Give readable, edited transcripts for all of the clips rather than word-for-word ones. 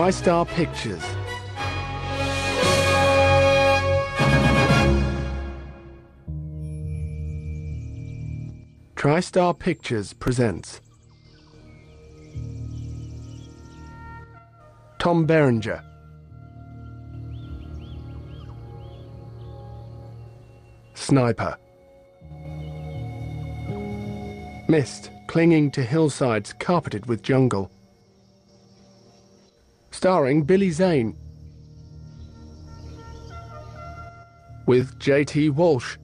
TriStar Pictures. TriStar Pictures presents Tom Berenger, Sniper. Mist clinging to hillsides carpeted with jungle. Starring Billy Zane, with J.T. Walsh,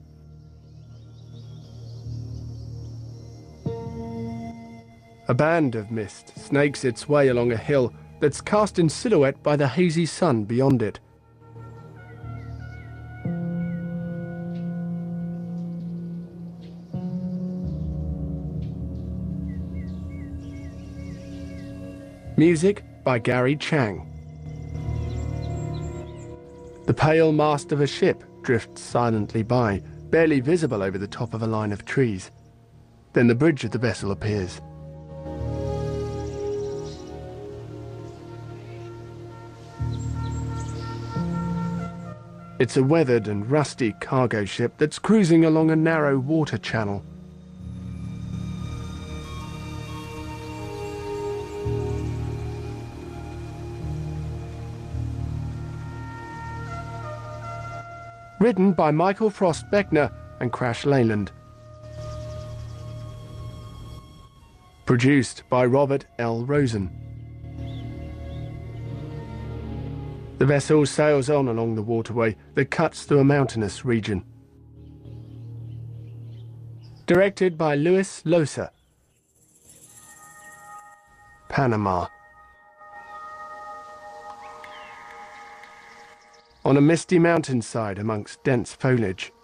a band of mist snakes its way along a hill that's cast in silhouette by the hazy sun beyond it. Music by Gary Chang. The pale mast of a ship drifts silently by, barely visible over the top of a line of trees. Then the bridge of the vessel appears. It's a weathered and rusty cargo ship that's cruising along a narrow water channel. Written by Michael Frost Beckner and Crash Leyland. Produced by Robert L. Rosen. The vessel sails on along the waterway that cuts through a mountainous region. Directed by Luis Losa. Panama. On a misty mountainside amongst dense foliage.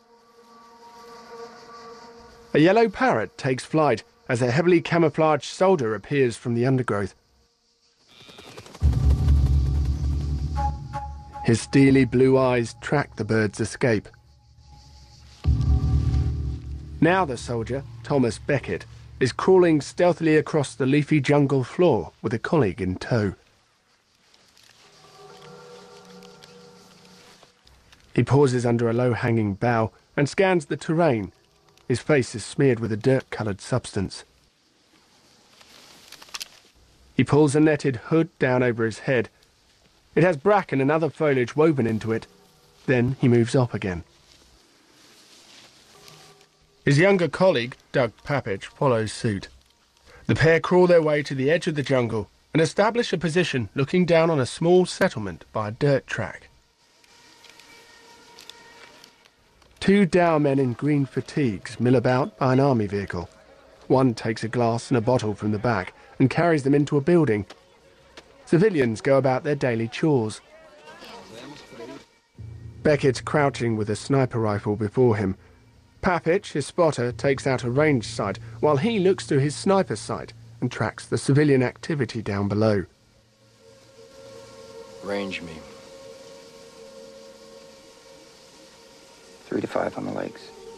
A yellow parrot takes flight as a heavily camouflaged soldier appears from the undergrowth. His steely blue eyes track the bird's escape. Now the soldier, Thomas Beckett, is crawling stealthily across the leafy jungle floor with a colleague in tow. He pauses under a low-hanging bough and scans the terrain. His face is smeared with a dirt-coloured substance. He pulls a netted hood down over his head. It has bracken and other foliage woven into it. Then he moves off again. His younger colleague, Doug Papich, follows suit. The pair crawl their way to the edge of the jungle and establish a position looking down on a small settlement by a dirt track. Two dour men in green fatigues mill about by an army vehicle. One takes a glass and a bottle from the back and carries them into a building. Civilians go about their daily chores. Beckett's crouching with a sniper rifle before him. Papich, his spotter, takes out a range sight while he looks through his sniper sight and tracks the civilian activity down below. Range me. 3 to 5 on the legs.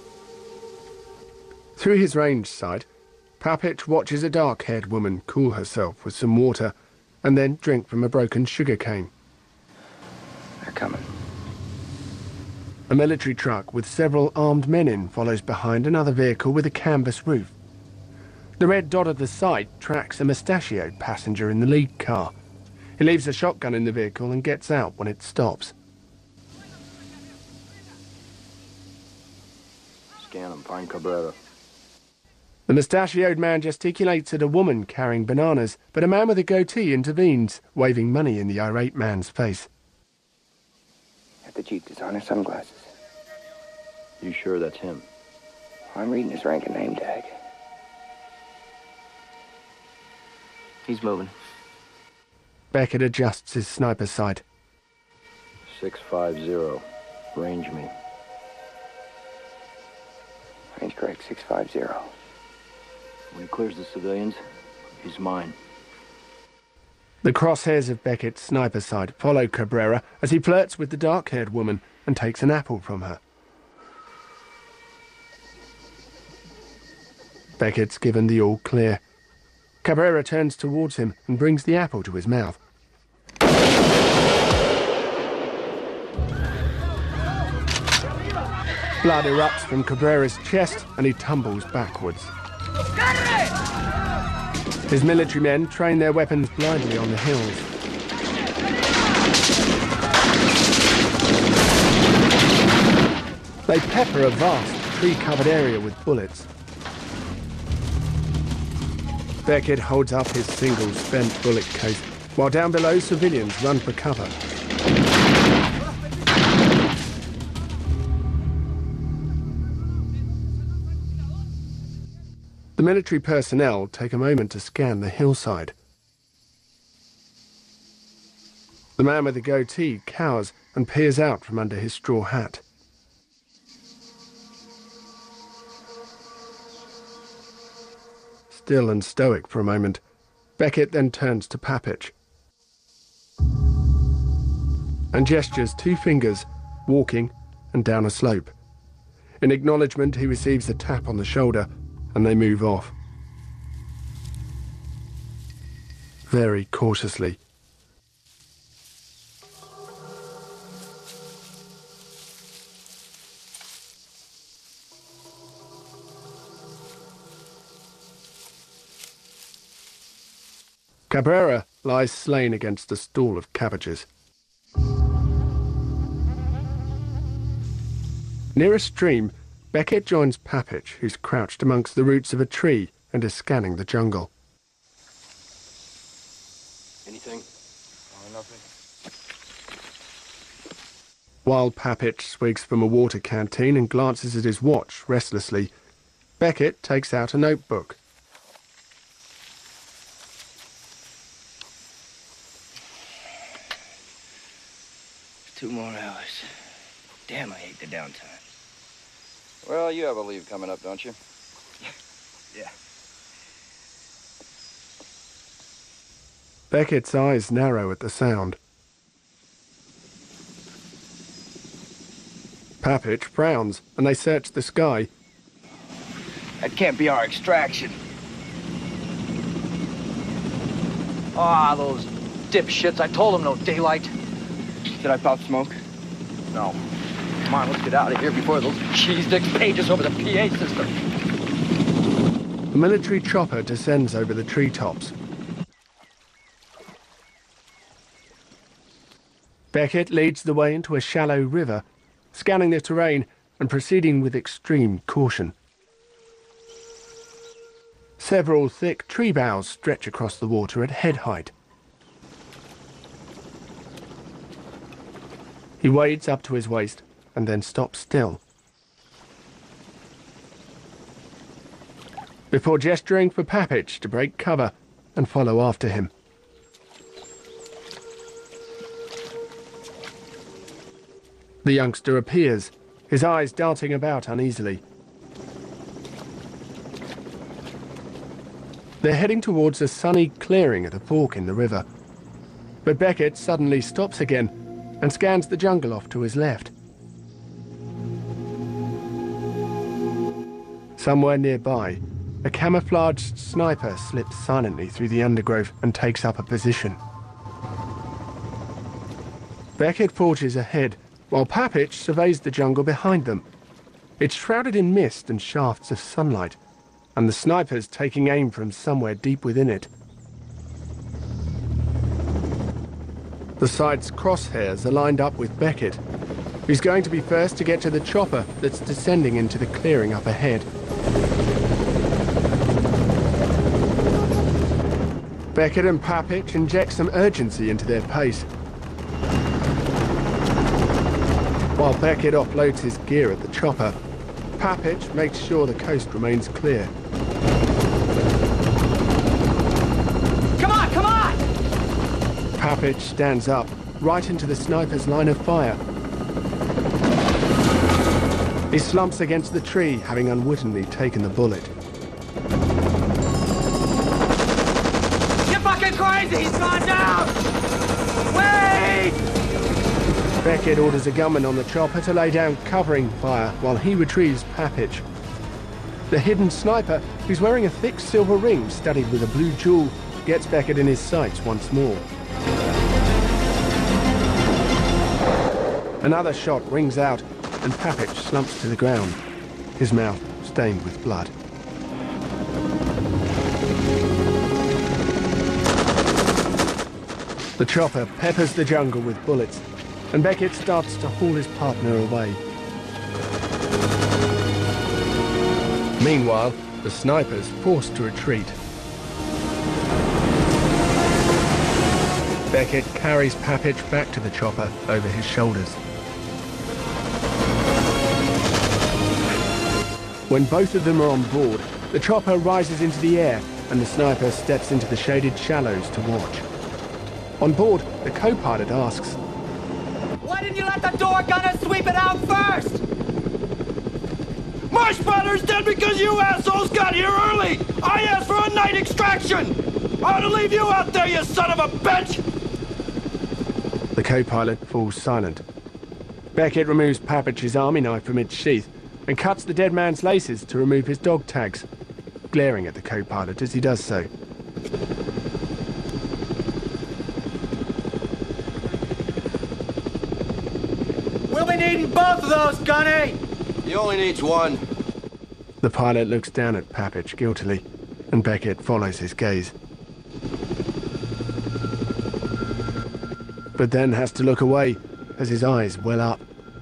Through his range sight, Papich watches a dark-haired woman cool herself with some water and then drink from a broken sugar cane. They're coming. A military truck with several armed men in follows behind another vehicle with a canvas roof. The red dot at the side tracks a mustachioed passenger in the lead car. He leaves a shotgun in the vehicle and gets out when it stops. Scan them, find Cabrera. The mustachioed man gesticulates at a woman carrying bananas, but a man with a goatee intervenes, waving money in the irate man's face. Have the chief designer sunglasses. You sure that's him? I'm reading his rank and name tag. He's moving. Beckett adjusts his sniper sight. 650. Range me. Range correct, 650. When he clears the civilians, he's mine. The crosshairs of Beckett's sniper sight follow Cabrera as he flirts with the dark-haired woman and takes an apple from her. Beckett's given the all clear. Cabrera turns towards him and brings the apple to his mouth. Blood erupts from Cabrera's chest and he tumbles backwards. His military men train their weapons blindly on the hills. They pepper a vast, tree-covered area with bullets. Beckett holds up his single spent bullet case, while down below civilians run for cover. The military personnel take a moment to scan the hillside. The man with the goatee cowers and peers out from under his straw hat. Still and stoic for a moment, Beckett then turns to Papich and gestures 2 fingers, walking and down a slope. In acknowledgement, he receives a tap on the shoulder and they move off. Very cautiously. Cabrera lies slain against a stall of cabbages. Near a stream, Beckett joins Papich, who's crouched amongst the roots of a tree and is scanning the jungle. Anything? Nothing. While Papich swigs from a water canteen and glances at his watch restlessly, Beckett takes out a notebook. Two more hours. Damn, I hate the downtime. Well, you have a leave coming up, don't you? Yeah. Beckett's eyes narrow at the sound. Papich frowns, and they search the sky. That can't be our extraction. Ah, those dipshits. I told them no daylight. Did I pop smoke? No. Come on, let's get out of here before those cheese dicks pages over the PA system. The military chopper descends over the treetops. Beckett leads the way into a shallow river, scanning the terrain and proceeding with extreme caution. Several thick tree boughs stretch across the water at head height. He wades up to his waist and then stops still. Before gesturing for Papich to break cover and follow after him. The youngster appears, his eyes darting about uneasily. They're heading towards a sunny clearing at a fork in the river. But Beckett suddenly stops again and scans the jungle off to his left. Somewhere nearby, a camouflaged sniper slips silently through the undergrowth and takes up a position. Beckett forges ahead, while Papich surveys the jungle behind them. It's shrouded in mist and shafts of sunlight, and the sniper's taking aim from somewhere deep within it. The sight's crosshairs are lined up with Beckett, who's going to be first to get to the chopper that's descending into the clearing up ahead. Beckett and Papich inject some urgency into their pace. While Beckett offloads his gear at the chopper, Papich makes sure the coast remains clear. Come on, come on! Papich stands up, right into the sniper's line of fire. He slumps against the tree, having unwittingly taken the bullet. You're fucking crazy! He's gone down! Wait! Beckett orders a gunman on the chopper to lay down covering fire while he retrieves Papich. The hidden sniper, who's wearing a thick silver ring studded with a blue jewel, gets Beckett in his sights once more. Another shot rings out, and Papich slumps to the ground, his mouth stained with blood. The chopper peppers the jungle with bullets, and Beckett starts to haul his partner away. Meanwhile, the sniper's forced to retreat. Beckett carries Papich back to the chopper over his shoulders. When both of them are on board, the chopper rises into the air and the sniper steps into the shaded shallows to watch. On board, the co-pilot asks, "Why didn't you let the door gunner sweep it out first?" "My spotter's dead because you assholes got here early! I asked for a night extraction! I ought to leave you out there, you son of a bitch!" The co-pilot falls silent. Beckett removes Papich's army knife from its sheath and cuts the dead man's laces to remove his dog tags, glaring at the co-pilot as he does so. "We'll be needing both of those, Gunny!" He only needs one. The pilot looks down at Papich guiltily, and Beckett follows his gaze. But then has to look away as his eyes well up.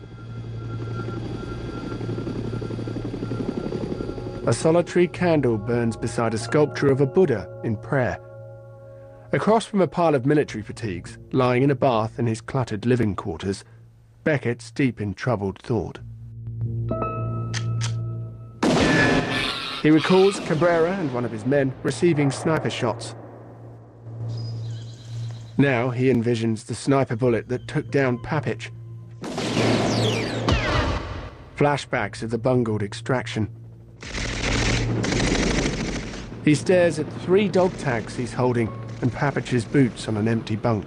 A solitary candle burns beside a sculpture of a Buddha in prayer. Across from a pile of military fatigues, lying in a bath in his cluttered living quarters, Beckett's deep in troubled thought. He recalls Cabrera and one of his men receiving sniper shots. Now he envisions the sniper bullet that took down Papich. Flashbacks of the bungled extraction. He stares at 3 dog tags he's holding and Papich's boots on an empty bunk.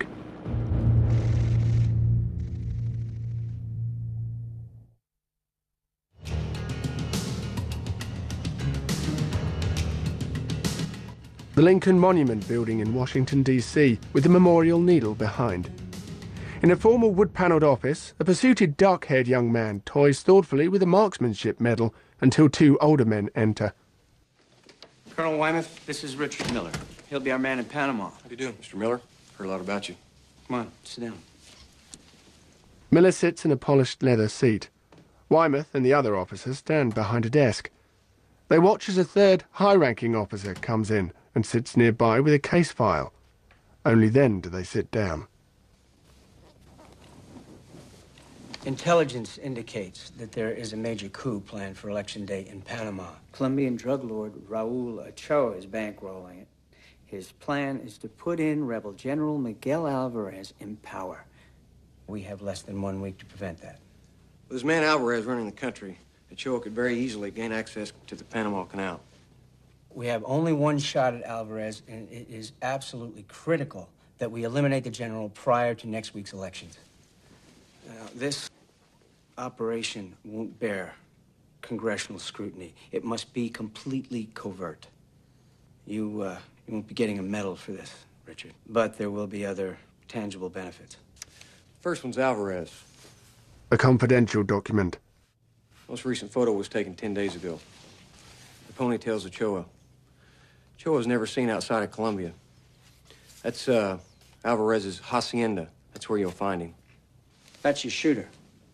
The Lincoln Monument building in Washington, D.C., with the memorial needle behind. In a formal wood-panelled office, a pursuited dark-haired young man toys thoughtfully with a marksmanship medal until 2 older men enter. Colonel Weymouth, this is Richard Miller. He'll be our man in Panama. How do you do, Mr. Miller? Heard a lot about you. Come on, sit down. Miller sits in a polished leather seat. Weymouth and the other officers stand behind a desk. They watch as a third, high-ranking officer comes in and sits nearby with a case file. Only then do they sit down. Intelligence indicates that there is a major coup planned for Election Day in Panama. Colombian drug lord Raul Ochoa is bankrolling it. His plan is to put in rebel General Miguel Alvarez in power. We have less than 1 week to prevent that. With his man Alvarez running the country, Ochoa could very easily gain access to the Panama Canal. We have only 1 shot at Alvarez, and it is absolutely critical that we eliminate the general prior to next week's elections. Now, this operation won't bear congressional scrutiny. It must be completely covert. You won't be getting a medal for this, Richard, but there will be other tangible benefits. First one's Alvarez. A confidential document. Most recent photo was taken 10 days ago. The ponytail's Ochoa. Ochoa's never seen outside of Colombia. That's Alvarez's hacienda. That's where you'll find him. That's your shooter.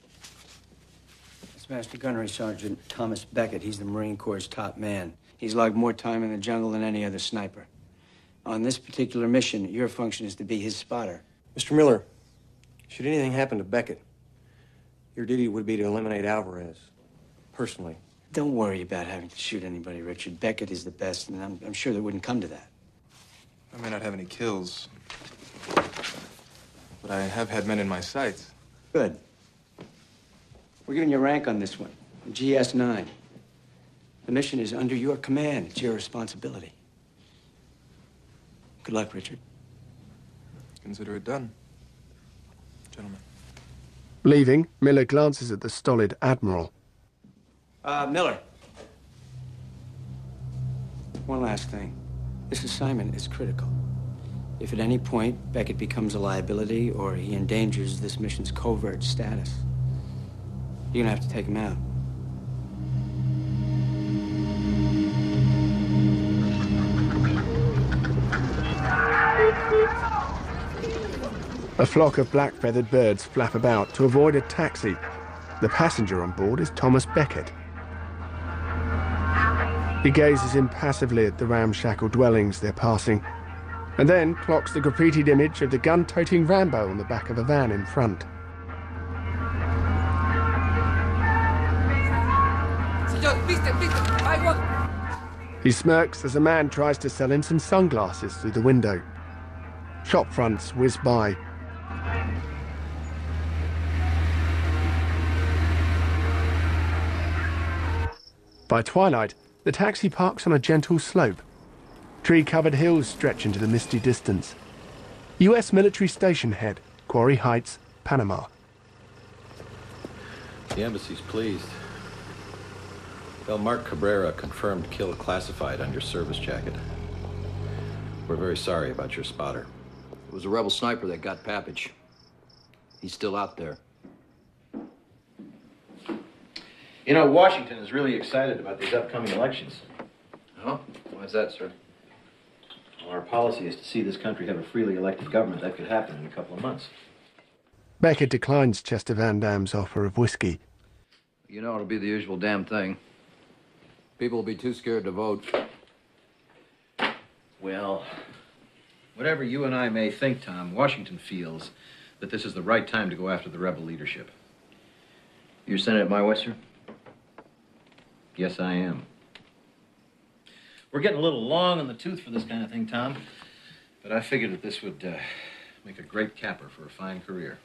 It's Master Gunnery Sergeant Thomas Beckett. He's the Marine Corps' top man. He's logged more time in the jungle than any other sniper. On this particular mission, your function is to be his spotter. Mr. Miller, should anything happen to Beckett, your duty would be to eliminate Alvarez, personally. Don't worry about having to shoot anybody, Richard. Beckett is the best, and I'm sure that wouldn't come to that. I may not have any kills, but I have had men in my sights. Good. We're giving you rank on this one, GS-9. The mission is under your command. It's your responsibility. Good luck, Richard. Consider it done, gentlemen. Leaving, Miller glances at the stolid Admiral. Miller. One last thing. This assignment is critical. If at any point Beckett becomes a liability or he endangers this mission's covert status, You're gonna have to take him out. A flock of black-feathered birds flap about to avoid a taxi. The passenger on board is Thomas Beckett. He gazes impassively at the ramshackle dwellings they're passing, and then clocks the graffitied image of the gun-toting Rambo on the back of a van in front. He smirks as a man tries to sell him some sunglasses through the window. Shop fronts whiz by. By twilight, the taxi parks on a gentle slope. Tree-covered hills stretch into the misty distance. U.S. military station head, Quarry Heights, Panama. The embassy's pleased. Well, Mark Cabrera confirmed kill classified on your service jacket. We're very sorry about your spotter. It was a rebel sniper that got Papich. He's still out there. You know, Washington is really excited about these upcoming elections. Oh? Why is that, sir? Well, our policy is to see this country have a freely elected government. That could happen in a couple of months. Beckett declines Chester Van Dam's offer of whiskey. You know, it'll be the usual damn thing. People will be too scared to vote. Well, whatever you and I may think, Tom, Washington feels that this is the right time to go after the rebel leadership. You're sending it my way, sir? Yes, I am. We're getting a little long in the tooth for this kind of thing, Tom, but I figured that this would make a great capper for a fine career.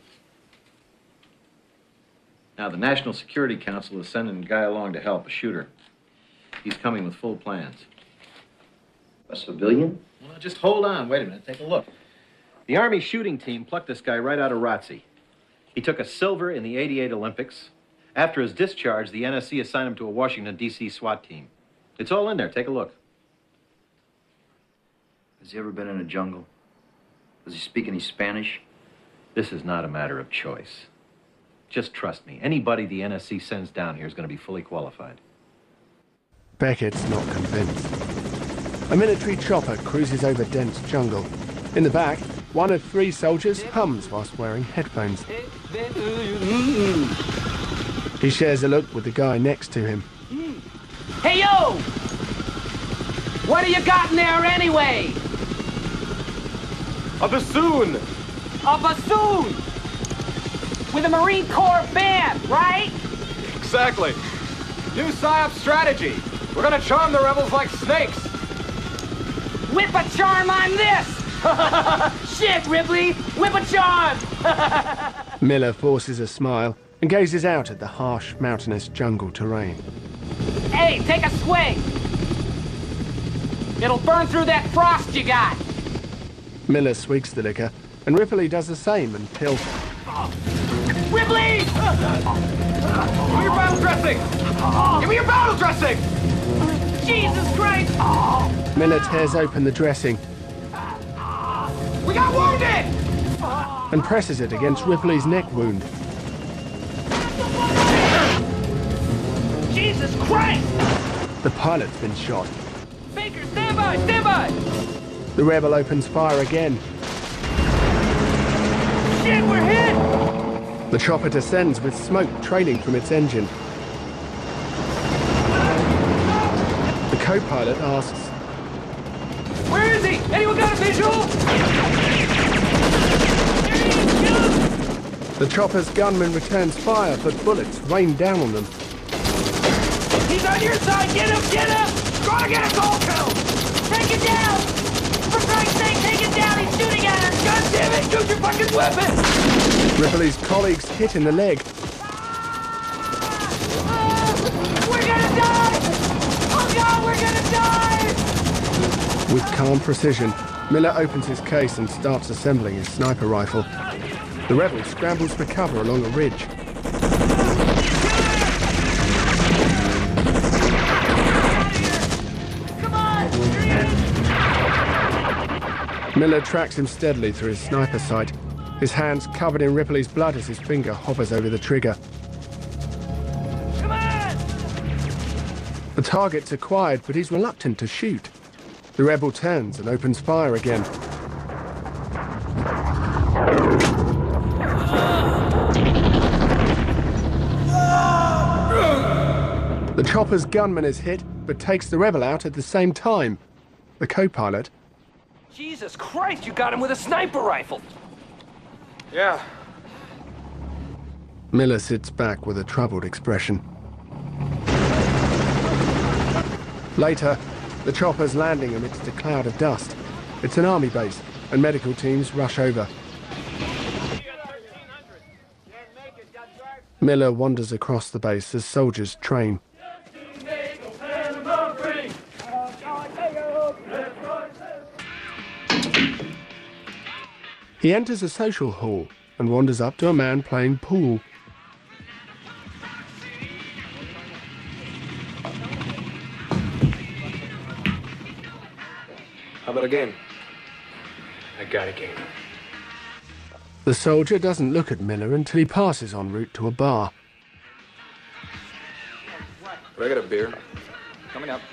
Now, the National Security Council is sending a guy along to help, a shooter. He's coming with full plans. A civilian? Well, just hold on. Wait a minute. Take a look. The Army shooting team plucked this guy right out of ROTC. He took a silver in the '88 Olympics. After his discharge, the NSC assigned him to a Washington, D.C. SWAT team. It's all in there. Take a look. Has he ever been in a jungle? Does he speak any Spanish? This is not a matter of choice. Just trust me. Anybody the NSC sends down here is going to be fully qualified. Beckett's not convinced. A military chopper cruises over dense jungle. In the back, one of 3 soldiers hums whilst wearing headphones. He shares a look with the guy next to him. Hey, yo! What do you got in there anyway? A bassoon! A bassoon! With a Marine Corps band, right? Exactly. New PSYOP strategy. We're gonna charm the rebels like snakes. Whip a charm on this! Shit, Ripley! Whip a charm! Miller forces a smile and gazes out at the harsh, mountainous jungle terrain. Hey, take a swig! It'll burn through that frost you got! Miller swigs the liquor, and Ripley does the same until... Ripley! Give me your battle dressing! Give me your battle dressing! Jesus Christ! Miller tears open the dressing We got wounded! and presses it against Ripley's neck wound. Jesus Christ! The pilot's been shot. Baker, stand by! Stand by! The rebel opens fire again. Shit, we're hit! The chopper descends with smoke trailing from its engine. The co-pilot asks, Where is he? Anyone got a visual? There he is, shoot! the chopper's gunman returns fire, but bullets rain down on them. He's on your side! Get him! Get him! Try to get us all killed! Take it down! For Christ's sake, take it down! He's shooting at us! God damn it! Shoot your fucking weapon! Ripley's colleagues hit in the leg. We're gonna die! Oh God, we're gonna die! With calm precision, Miller opens his case and starts assembling his sniper rifle. The rebel scrambles for cover along a ridge. Come on! Here he is! Miller tracks him steadily through his sniper sight, his hands covered in Ripley's blood as his finger hovers over the trigger. The target's acquired, but he's reluctant to shoot. The rebel turns and opens fire again. The chopper's gunman is hit, but takes the rebel out at the same time. The co-pilot... Jesus Christ, you got him with a sniper rifle! Yeah. Miller sits back with a troubled expression. Later, the chopper's landing amidst a cloud of dust. It's an army base, and medical teams rush over. Miller wanders across the base as soldiers train. He enters a social hall and wanders up to a man playing pool. How about a game? I got a game. The soldier doesn't look at Miller until he passes en route to a bar. Could I get a beer? Coming up.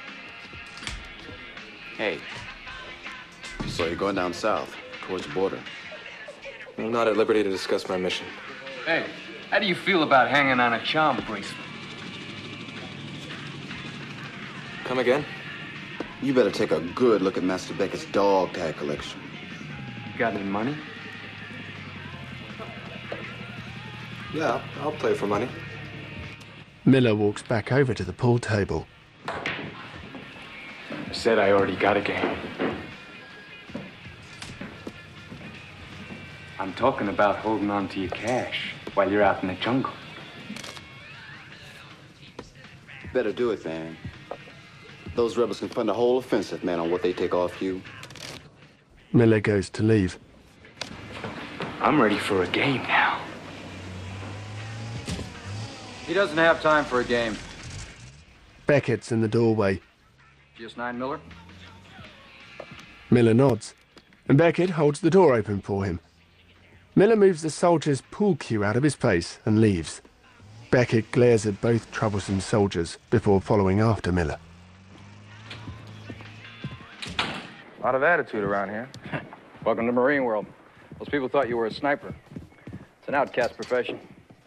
Hey. So you're going down south, towards the border? I'm not at liberty to discuss my mission. Hey, how do you feel about hanging on a charm bracelet? Come again? You better take a good look at Master Beckett's dog tag collection. Got any money? Yeah, I'll play for money. Miller walks back over to the pool table. I said I already got a game. I'm talking about holding on to your cash while you're out in the jungle. Better do it, man. Those rebels can fund a whole offensive, man, on what they take off you. Miller goes to leave. I'm ready for a game now. He doesn't have time for a game. Beckett's in the doorway. GS9 Miller? Miller nods, and Beckett holds the door open for him. Miller moves the soldier's pool cue out of his face and leaves. Beckett glares at both troublesome soldiers before following after Miller. A lot of attitude around here. Welcome to Marine World. Those people thought you were a sniper. It's an outcast profession.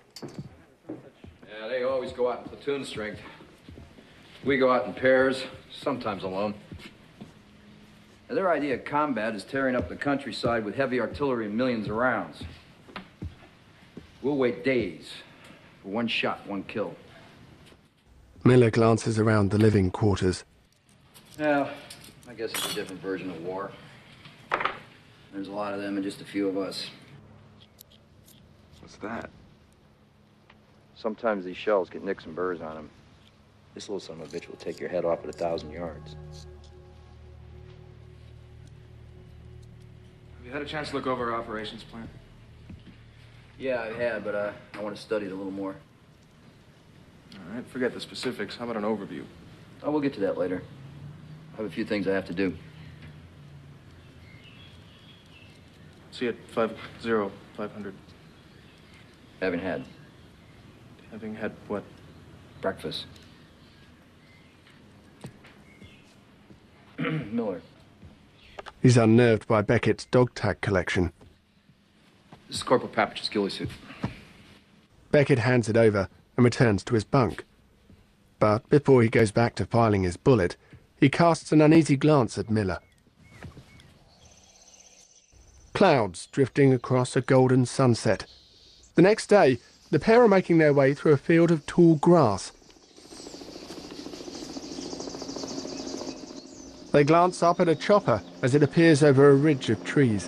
Yeah, they always go out in platoon strength. We go out in pairs, sometimes alone. Now, their idea of combat is tearing up the countryside with heavy artillery and millions of rounds. We'll wait days for one shot, one kill. Miller glances around the living quarters. Well, I guess it's a different version of war. There's a lot of them and just a few of us. What's that? Sometimes these shells get nicks and burrs on them. This little son of a bitch will take your head off at 1,000 yards. Have you had a chance to look over our operations plan? Yeah, I had, but I want to study it a little more. All right, forget the specifics. How about an overview? Oh, we'll get to that later. I have a few things I have to do. See you at 500. Haven't had. Having had what? Breakfast. Miller. He's unnerved by Beckett's dog tag collection. This is Corporal Papich's ghillie suit. Beckett hands it over and returns to his bunk. But before he goes back to filing his bullet, he casts an uneasy glance at Miller. Clouds drifting across a golden sunset. The next day, the pair are making their way through a field of tall grass. They glance up at a chopper as it appears over a ridge of trees.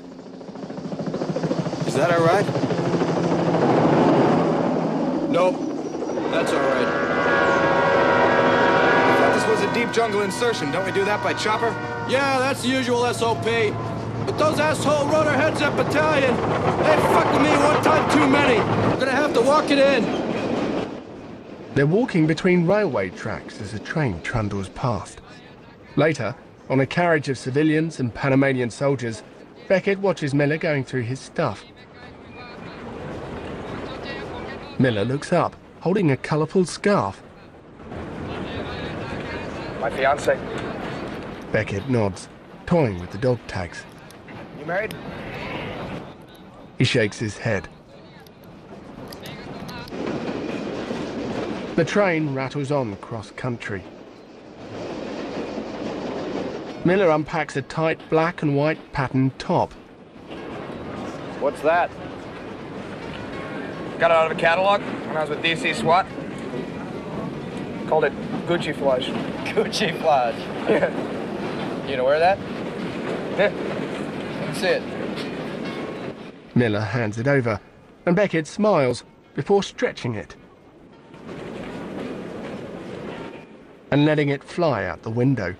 Is that all right? Nope. That's all right. I thought this was a deep jungle insertion. Don't we do that by chopper? Yeah, that's the usual SOP. But those asshole rotorheads at battalion, they fucked with me one time too many. I'm gonna have to walk it in. They're walking between railway tracks as a train trundles past. Later, on a carriage of civilians and Panamanian soldiers, Beckett watches Miller going through his stuff. Miller looks up, holding a colourful scarf. My fiance. Beckett nods, toying with the dog tags. You married? He shakes his head. The train rattles on cross country. Miller unpacks a tight black and white patterned top. What's that? Got it out of a catalog when I was with DC SWAT. Called it Gucci Flush. Gucci Flush. Yeah. You gonna wear that? Yeah. Let's see it. Miller hands it over, and Beckett smiles before stretching it and letting it fly out the window.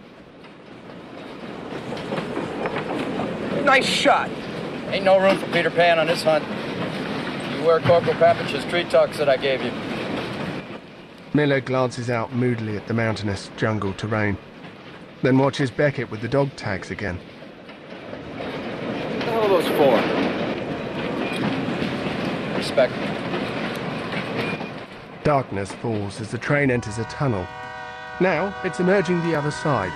Nice shot. Ain't no room for Peter Pan on this hunt. You wear Corporal Papich's tree tux that I gave you. Miller glances out moodily at the mountainous jungle terrain, then watches Beckett with the dog tags again. What the hell are those for? Respect. Darkness falls as the train enters a tunnel. Now it's emerging the other side.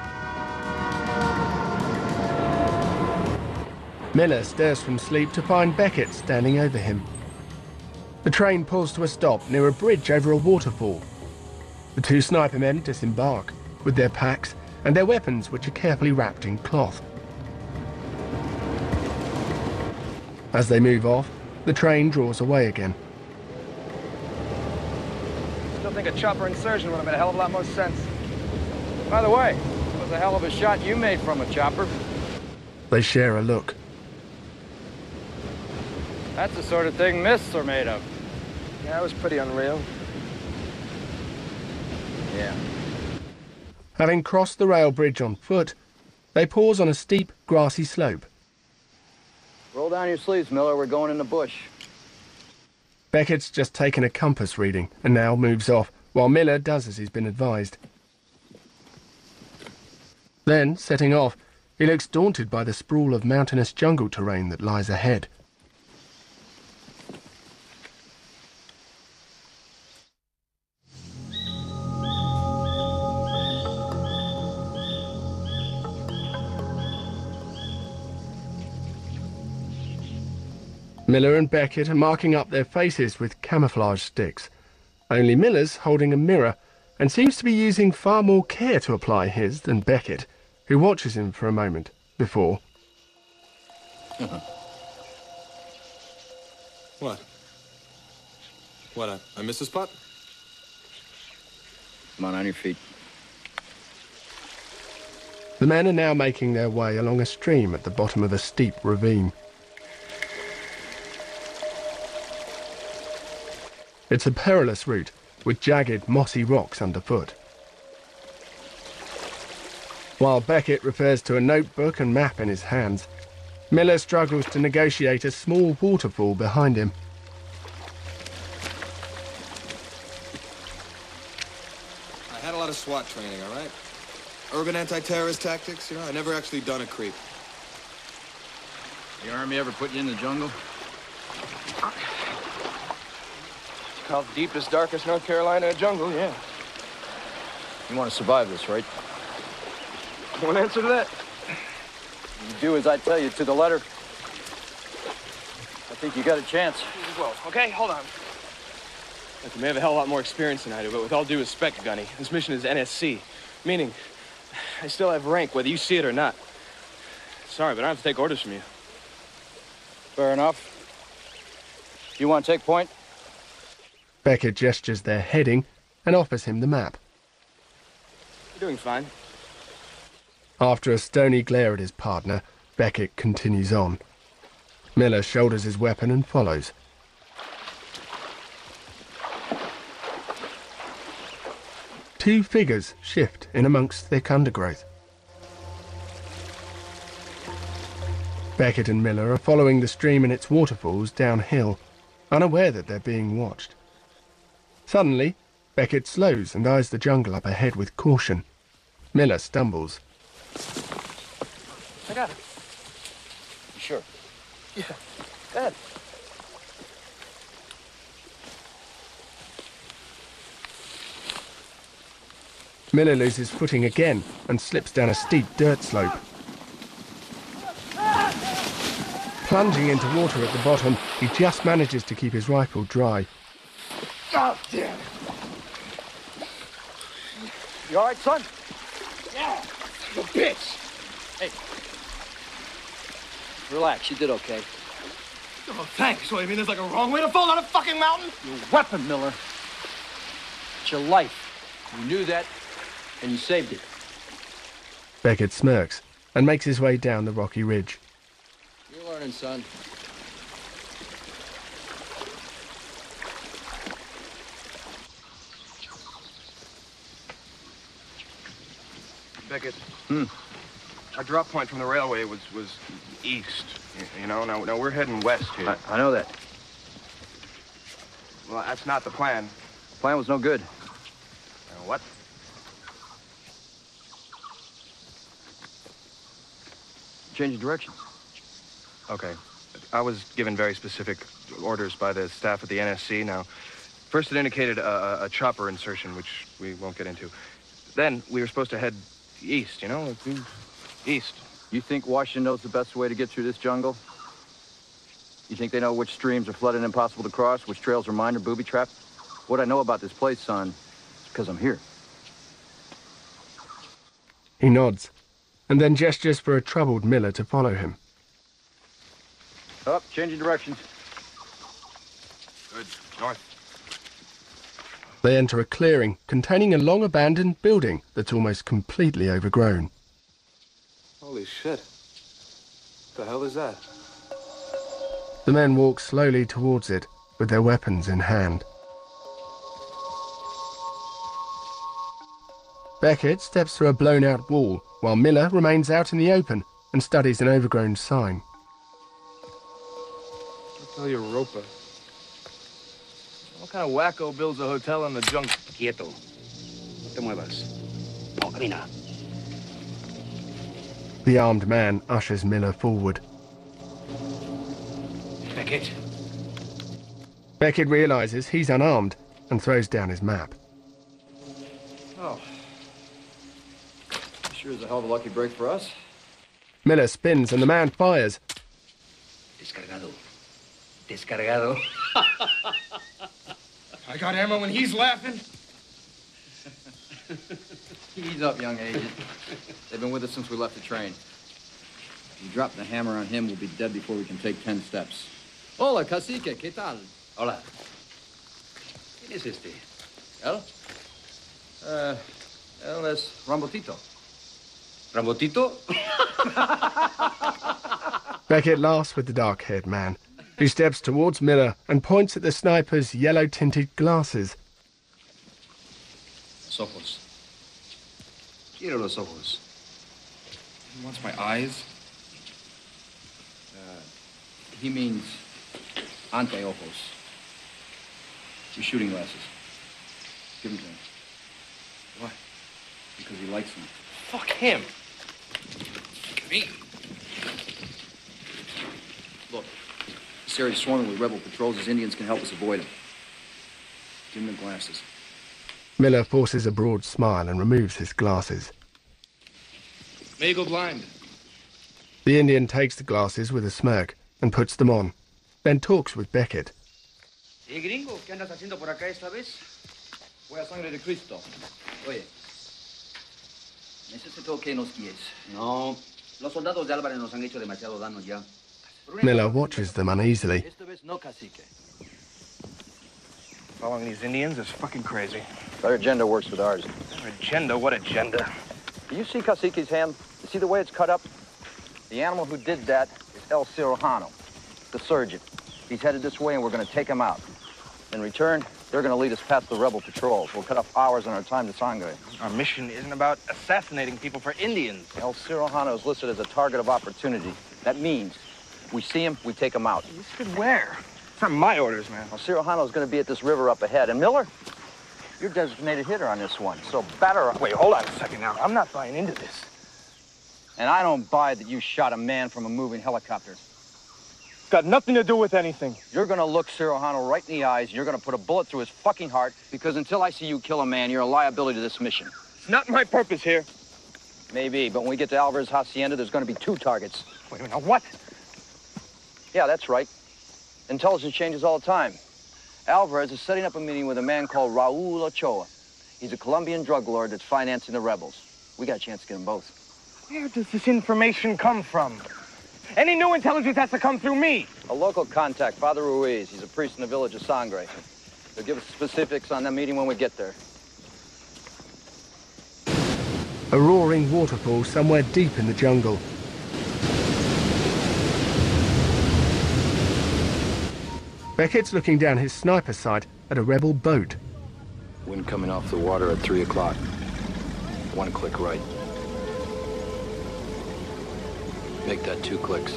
Miller stirs from sleep to find Beckett standing over him. The train pulls to a stop near a bridge over a waterfall. The two sniper men disembark with their packs and their weapons, which are carefully wrapped in cloth. As they move off, the train draws away again. Still think a chopper insertion would have made a hell of a lot more sense. By the way, it was a hell of a shot you made from a chopper. They share a look. That's the sort of thing myths are made of. Yeah, it was pretty unreal. Yeah. Having crossed the rail bridge on foot, they pause on a steep, grassy slope. Roll down your sleeves, Miller. We're going in the bush. Beckett's just taken a compass reading and now moves off, while Miller does as he's been advised. Then, setting off, he looks daunted by the sprawl of mountainous jungle terrain that lies ahead. Miller and Beckett are marking up their faces with camouflage sticks. Only Miller's holding a mirror and seems to be using far more care to apply his than Beckett, who watches him for a moment before. What? What, I missed a spot? Come on your feet. The men are now making their way along a stream at the bottom of a steep ravine. It's a perilous route, with jagged, mossy rocks underfoot. While Beckett refers to a notebook and map in his hands, Miller struggles to negotiate a small waterfall behind him. I had a lot of SWAT training, all right? Urban anti-terrorist tactics, you know, I never actually done a creep. The Army ever put you in the jungle? Called deepest, darkest North Carolina jungle, yeah. You want to survive this, right? One answer to that. You do as I tell you to the letter. I think you got a chance. Well, okay, hold on. Look, you may have a hell of a lot more experience than I do, but with all due respect, Gunny, this mission is NSC. Meaning, I still have rank, whether you see it or not. Sorry, but I don't have to take orders from you. Fair enough. You want to take point? Beckett gestures their heading and offers him the map. You're doing fine. After a stony glare at his partner, Beckett continues on. Miller shoulders his weapon and follows. Two figures shift in amongst thick undergrowth. Beckett and Miller are following the stream and its waterfalls downhill, unaware that they're being watched. Suddenly, Beckett slows and eyes the jungle up ahead with caution. Miller stumbles. I got it. You sure? Yeah, go ahead. Miller loses footing again and slips down a steep dirt slope. Plunging into water at the bottom, he just manages to keep his rifle dry. Oh, damn. You all right, son? Yeah. You bitch. Hey. Relax, you did okay. Oh, thanks. What, you mean there's like a wrong way to fall down a fucking mountain? Your weapon, Miller. It's your life. You knew that, and you saved it. Beckett smirks and makes his way down the rocky ridge. You're learning, son. Beckett. Our drop point from the railway was east. You know, now we're heading west here. I know that. Well, that's not the plan. The plan was no good. What? Changing directions. Okay. I was given very specific orders by the staff at the NSC. Now, first it indicated a chopper insertion, which we won't get into. Then we were supposed to head east, you know? East. You think Washington knows the best way to get through this jungle? You think they know which streams are flooded and impossible to cross, which trails are mined or booby-trapped? What I know about this place, son, is because I'm here. He nods, and then gestures for a troubled Miller to follow him. Up, changing directions. Good. North. They enter a clearing containing a long-abandoned building that's almost completely overgrown. Holy shit. What the hell is that? The men walk slowly towards it, with their weapons in hand. Beckett steps through a blown-out wall, while Miller remains out in the open and studies an overgrown sign. Hotel Europa. What kind of wacko builds a hotel in the jungle? Quieto. No te muevas. No, camina. The armed man ushers Miller forward. Beckett. Beckett realizes he's unarmed and throws down his map. Oh. Sure is a hell of a lucky break for us. Miller spins and the man fires. Descargado. Descargado. I got ammo when he's laughing. Ease up, young agent. They've been with us since we left the train. If you drop the hammer on him, we'll be dead before we can take 10 steps. Hola, cacique, ¿qué tal? Hola. ¿Quién es este? ¿Él? Él es Rambotito. ¿Rambotito? Beckett laughs with the dark-haired man, who steps towards Miller and points at the sniper's yellow-tinted glasses. Los ojos. Quiero los ojos. He wants my eyes? He means anteojos. Your shooting glasses. Give them to him. Why? Because he likes them. Fuck him. Me? Look, this area's swarming with rebel patrols. As Indians can help us avoid them. Give him the glasses. Miller forces a broad smile and removes his glasses. May you go blind. The Indian takes the glasses with a smirk and puts them on, then talks with Beckett. Hey, gringo, ¿qué andas haciendo por acá esta vez? Voy a sangre de Cristo. Oye, necesito que nos guíes. No, los soldados de Álvarez nos han hecho demasiado daño ya. Miller watches them uneasily. Esta vez no, cacique. Following these Indians is fucking crazy. Their agenda works with ours. Their agenda? What agenda? Do you see Cacique's hand? You see the way it's cut up? The animal who did that is El Cirujano, the surgeon. He's headed this way, and we're going to take him out. In return, they're going to lead us past the rebel patrols. We'll cut off hours on our time to Sangre. Our mission isn't about assassinating people for Indians. El Cirujano is listed as a target of opportunity. That means we see him, we take him out. Listed where? It's not my orders, man. El Cirujano is going to be at this river up ahead. And Miller, you're designated hitter on this one, so batter up. Wait, hold on a second now. I'm not buying into this. And I don't buy that you shot a man from a moving helicopter. Got nothing to do with anything. You're gonna look Cirujano right in the eyes, and you're gonna put a bullet through his fucking heart, because until I see you kill a man, you're a liability to this mission. Not my purpose here. Maybe, but when we get to Alvarez Hacienda, there's going to be 2 targets. Wait a minute, what? Yeah, that's right. Intelligence changes all the time. Alvarez is setting up a meeting with a man called Raul Ochoa. He's a Colombian drug lord that's financing the rebels. We got a chance to get them both. Where does this information come from? Any new intelligence has to come through me. A local contact, Father Ruiz. He's a priest in the village of Sangre. They'll give us specifics on that meeting when we get there. A roaring waterfall somewhere deep in the jungle. Beckett's looking down his sniper sight at a rebel boat. Wind coming off the water at 3 o'clock. 1 click right. Make that 2 clicks.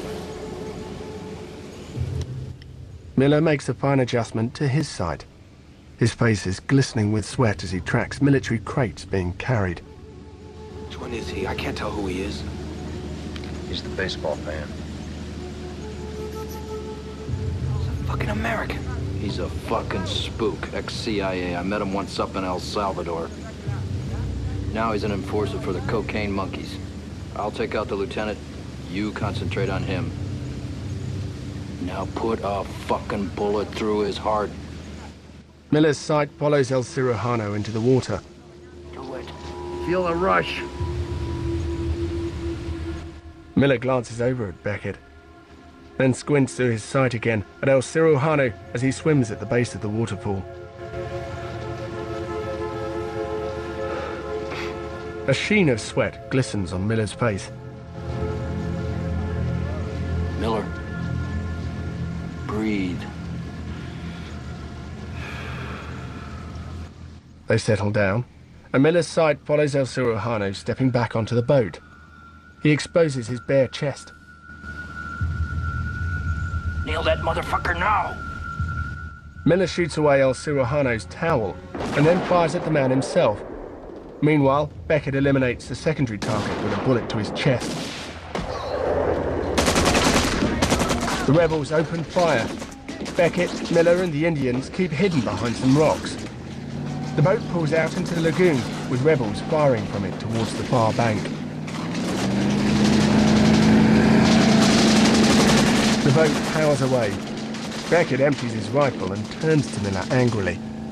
Miller makes a fine adjustment to his sight. His face is glistening with sweat as he tracks military crates being carried. Which one is he? I can't tell who he is. He's the baseball fan. He's a fucking American. He's a fucking spook, ex-CIA. I met him once up in El Salvador. Now he's an enforcer for the cocaine monkeys. I'll take out the lieutenant. You concentrate on him. Now put a fucking bullet through his heart. Miller's sight follows El Cirujano into the water. Do it. Feel the rush. Miller glances over at Beckett, then squints through his sight again at El Cirujano as he swims at the base of the waterfall. A sheen of sweat glistens on Miller's face. Miller. Breathe. They settle down, and Miller's sight follows El Cirujano stepping back onto the boat. He exposes his bare chest. Nail that motherfucker now. Miller shoots away El Cirujano's towel and then fires at the man himself. Meanwhile, Beckett eliminates the secondary target with a bullet to his chest. The rebels open fire. Beckett, Miller and the Indians keep hidden behind some rocks. The boat pulls out into the lagoon with rebels firing from it towards the far bank. The boat powers away. Beckett empties his rifle and turns to Miller angrily.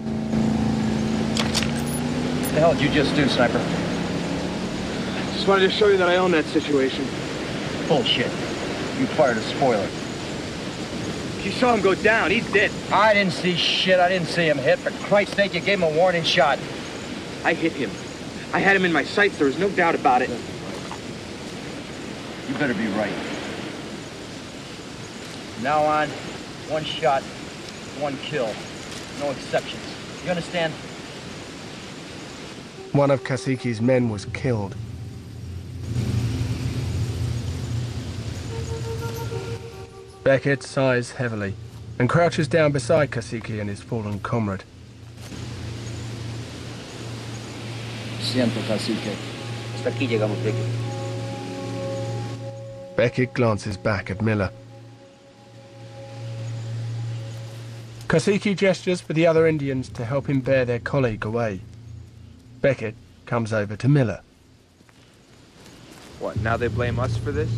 What the hell did you just do, sniper? Just wanted to show you that I own that situation. Bullshit. You fired a spoiler. You saw him go down. He's dead. I didn't see shit. I didn't see him hit. For Christ's sake, you gave him a warning shot. I hit him. I had him in my sights. There was no doubt about it. You better be right. From now on, 1 shot, 1 kill. No exceptions. You understand? One of Kasiki's men was killed. Beckett sighs heavily and crouches down beside Kasiki and his fallen comrade. Siento, Cacique. Hasta aquí llegamos, Beckett. Beckett glances back at Miller. Kasiki gestures for the other Indians to help him bear their colleague away. Beckett comes over to Miller. What, now they blame us for this?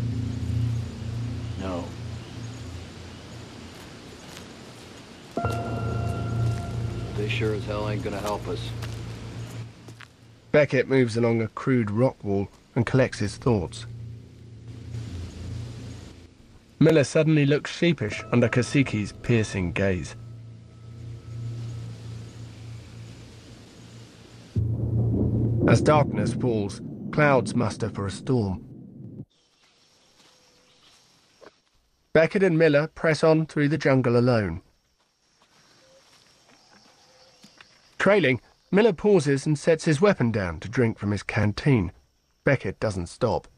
No. They sure as hell ain't gonna help us. Beckett moves along a crude rock wall and collects his thoughts. Miller suddenly looks sheepish under Kasiki's piercing gaze. As darkness falls, clouds muster for a storm. Beckett and Miller press on through the jungle alone. Trailing, Miller pauses and sets his weapon down to drink from his canteen. Beckett doesn't stop.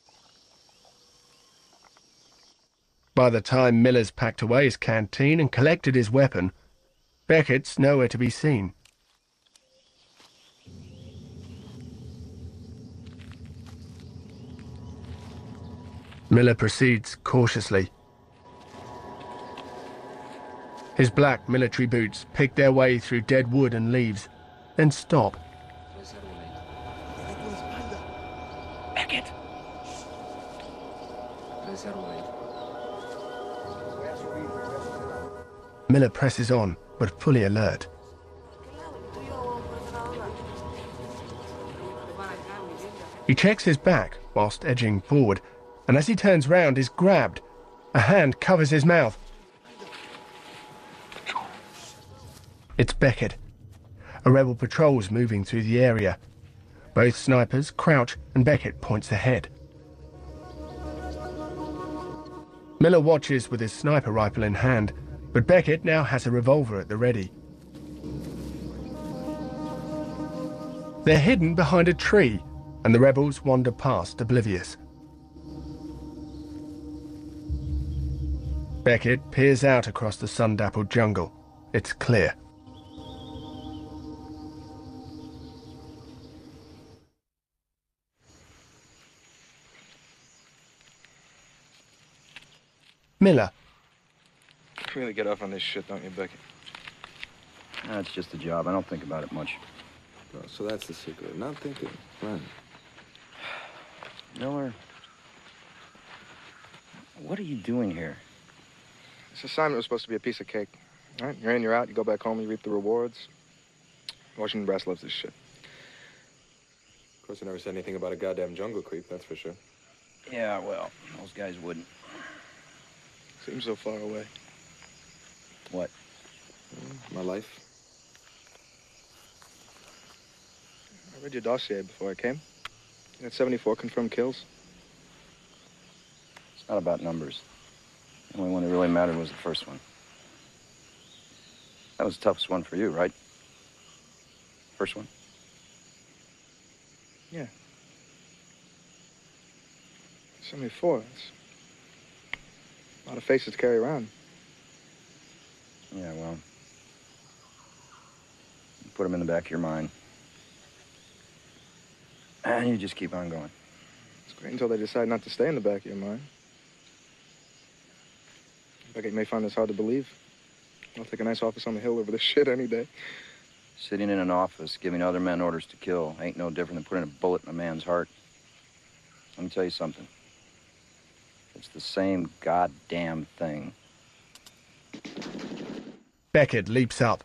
By the time Miller's packed away his canteen and collected his weapon, Beckett's nowhere to be seen. Miller proceeds cautiously. His black military boots pick their way through dead wood and leaves, then stop. Miller presses on, but fully alert. He checks his back whilst edging forward, and as he turns round is grabbed. A hand covers his mouth. It's Beckett. A rebel patrol's moving through the area. Both snipers crouch and Beckett points ahead. Miller watches with his sniper rifle in hand, but Beckett now has a revolver at the ready. They're hidden behind a tree, and the rebels wander past, oblivious. Beckett peers out across the sun-dappled jungle. It's clear. Miller. You really get off on this shit, don't you, Beckett? It's just a job. I don't think about it much. Oh, so that's the secret. Not thinking. Right. Miller, what are you doing here? This assignment was supposed to be a piece of cake. All right? You're in, you're out, you go back home, you reap the rewards. Washington brass loves this shit. Of course, I never said anything about a goddamn jungle creep, that's for sure. Yeah, well, those guys wouldn't. Seems so far away. What? My life. I read your dossier before I came. You had 74 confirmed kills. It's not about numbers. The only one that really mattered was the first one. That was the toughest one for you, right? First one? Yeah. 74. That's a lot of faces to carry around. Yeah, well, you put them in the back of your mind. And you just keep on going. It's great until they decide not to stay in the back of your mind. Beckett may find this hard to believe. I'll take a nice office on the hill over this shit any day. Sitting in an office, giving other men orders to kill, ain't no different than putting a bullet in a man's heart. Let me tell you something. It's the same goddamn thing. Beckett leaps up.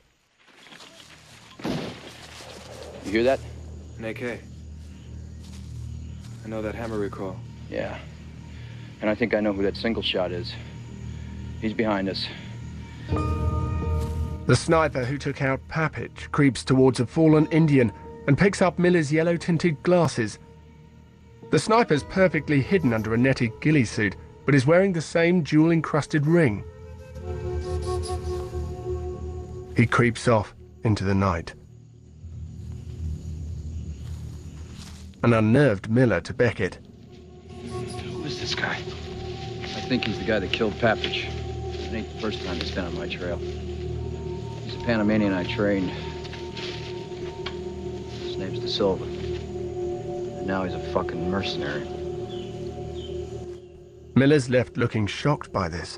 You hear that? An AK. I know that hammer recoil. Yeah. And I think I know who that single shot is. He's behind us. The sniper who took out Papich creeps towards a fallen Indian and picks up Miller's yellow-tinted glasses. The sniper's perfectly hidden under a netted ghillie suit, but is wearing the same jewel-encrusted ring. He creeps off into the night. An unnerved Miller to Beckett. Who is this guy? I think he's the guy that killed Papich. It ain't the first time he's been on my trail. He's a Panamanian I trained. His name's De Silva. And now he's a fucking mercenary. Miller's left looking shocked by this.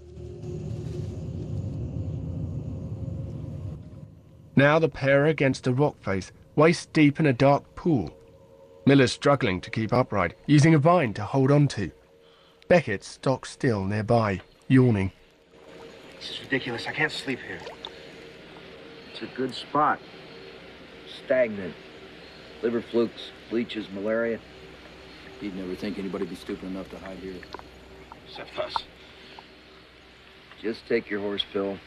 Now the pair are against a rock face, waist deep in a dark pool. Miller's struggling to keep upright, using a vine to hold on to. Beckett stocks still nearby, yawning. This is ridiculous. I can't sleep here. It's a good spot. Stagnant. Liver flukes, leeches, malaria. You'd never think anybody'd be stupid enough to hide here. Except us. Just take your horse pill.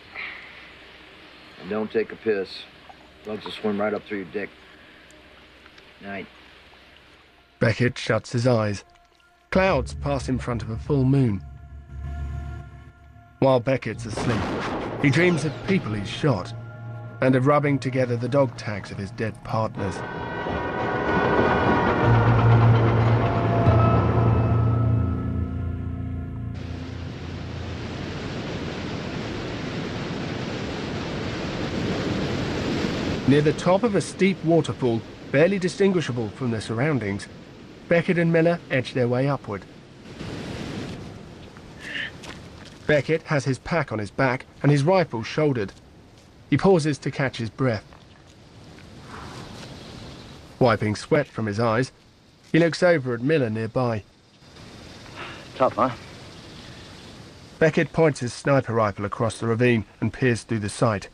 And don't take a piss. Bugs will swim right up through your dick. Night. Beckett shuts his eyes. Clouds pass in front of a full moon. While Beckett's asleep, he dreams of people he's shot and of rubbing together the dog tags of his dead partners. Near the top of a steep waterfall, barely distinguishable from the surroundings, Beckett and Miller edge their way upward. Beckett has his pack on his back and his rifle shouldered. He pauses to catch his breath. Wiping sweat from his eyes, he looks over at Miller nearby. Tough, huh? Beckett points his sniper rifle across the ravine and peers through the sight.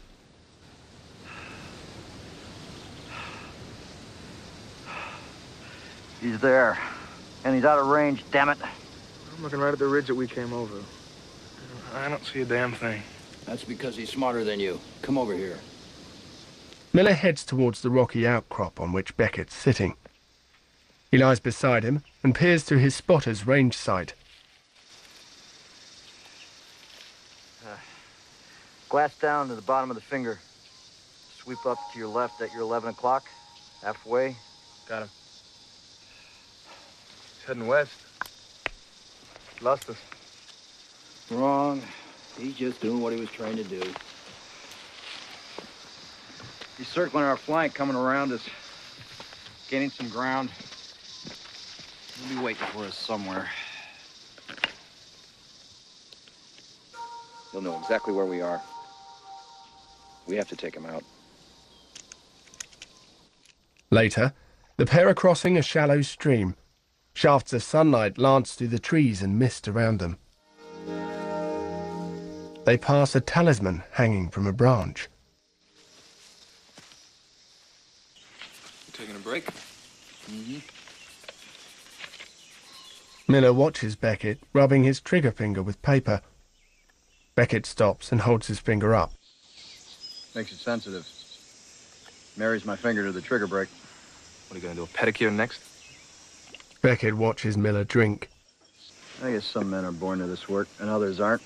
He's there. And he's out of range, damn it. I'm looking right at the ridge that we came over. I don't see a damn thing. That's because he's smarter than you. Come over here. Miller heads towards the rocky outcrop on which Beckett's sitting. He lies beside him and peers through his spotter's range sight. Glass down to the bottom of the finger. Sweep up to your left at your 11 o'clock. Halfway. Got him. He's heading west. Lost us. Wrong. He's just doing what he was trained to do. He's circling our flank, coming around us. Gaining some ground. He'll be waiting for us somewhere. He'll know exactly where we are. We have to take him out. Later, the pair are crossing a shallow stream. Shafts of sunlight lance through the trees and mist around them. They pass a talisman hanging from a branch. You taking a break? Mm-hmm. Miller watches Beckett, rubbing his trigger finger with paper. Beckett stops and holds his finger up. Makes it sensitive. Marries my finger to the trigger brake. What are you gonna do, a pedicure next? Beckett watches Miller drink. I guess some men are born to this work, and others aren't.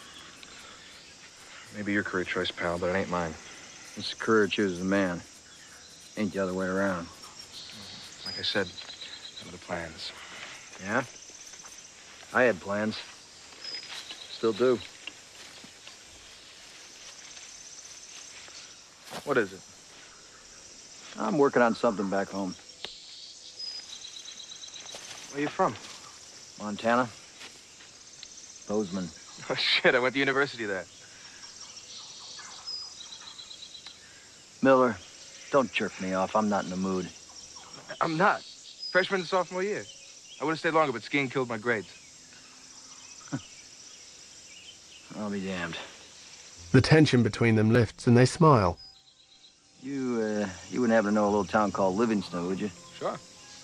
Maybe your career choice, pal, but it ain't mine. This career chooses a man. Ain't the other way around. Like I said, some of the plans. Yeah? I had plans. Still do. What is it? I'm working on something back home. Where you from? Montana. Bozeman. Oh, shit, I went to university there. Miller, don't jerk me off. I'm not in the mood. I'm not. Freshman and sophomore year. I would have stayed longer, but skiing killed my grades. I'll be damned. The tension between them lifts and they smile. You wouldn't happen to know a little town called Livingston, would you? Sure.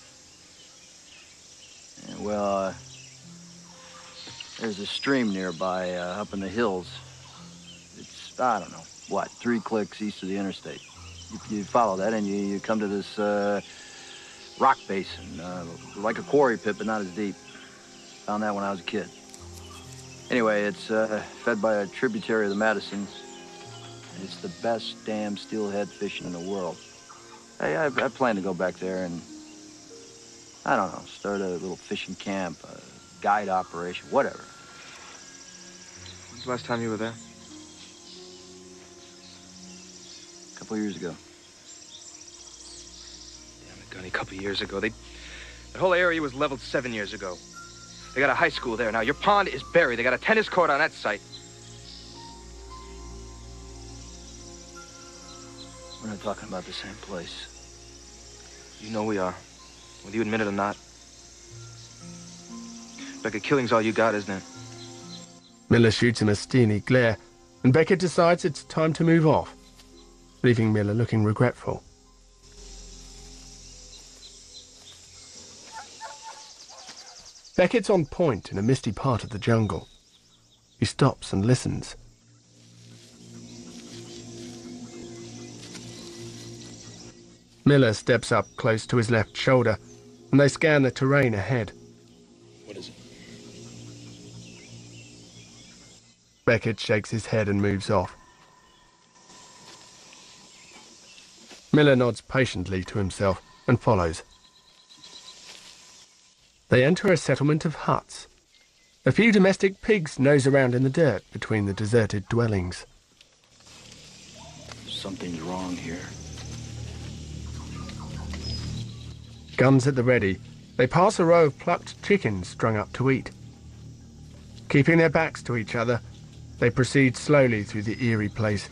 Yeah, well, there's a stream nearby, up in the hills. It's, I don't know, what, 3 clicks east of the interstate. You follow that and you come to this, rock basin, like a quarry pit, but not as deep. Found that when I was a kid. Anyway, it's, fed by a tributary of the Madison. It's the best damn steelhead fishing in the world. Hey, I plan to go back there and, I don't know, start a little fishing camp, a guide operation, whatever. When's the last time you were there? A couple years ago. Damn it, Gunny, a couple years ago. That whole area was leveled 7 years ago. They got a high school there now. Your pond is buried. They got a tennis court on that site. We're not talking about the same place. You know we are, whether you admit it or not. Beckett, killing's all you got, isn't it? Miller shoots him a steely glare, and Beckett decides it's time to move off, leaving Miller looking regretful. Beckett's on point in a misty part of the jungle. He stops and listens. Miller steps up close to his left shoulder, and they scan the terrain ahead. What is it? Beckett shakes his head and moves off. Miller nods patiently to himself and follows. They enter a settlement of huts. A few domestic pigs nose around in the dirt between the deserted dwellings. Something's wrong here. Guns at the ready, they pass a row of plucked chickens strung up to eat. Keeping their backs to each other, they proceed slowly through the eerie place.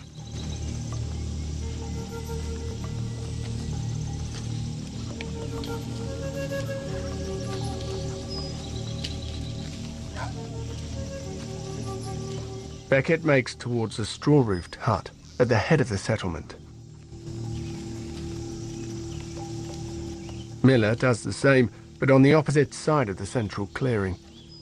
Beckett makes towards a straw-roofed hut at the head of the settlement. Miller does the same, but on the opposite side of the central clearing.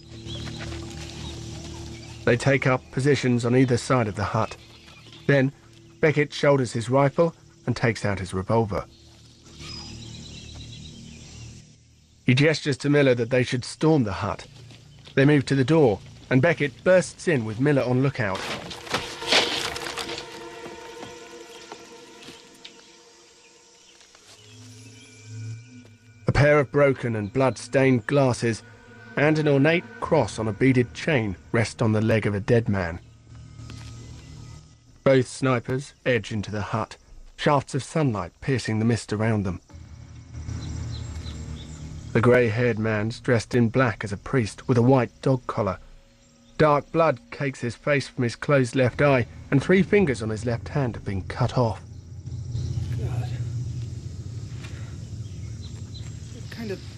They take up positions on either side of the hut. Then, Beckett shoulders his rifle and takes out his revolver. He gestures to Miller that they should storm the hut. They move to the door, and Beckett bursts in with Miller on lookout. A pair of broken and blood-stained glasses and an ornate cross on a beaded chain rest on the leg of a dead man. Both snipers edge into the hut, shafts of sunlight piercing the mist around them. The grey-haired man's dressed in black as a priest with a white dog collar. Dark blood cakes his face from his closed left eye, and 3 fingers on his left hand have been cut off. God. What kind of...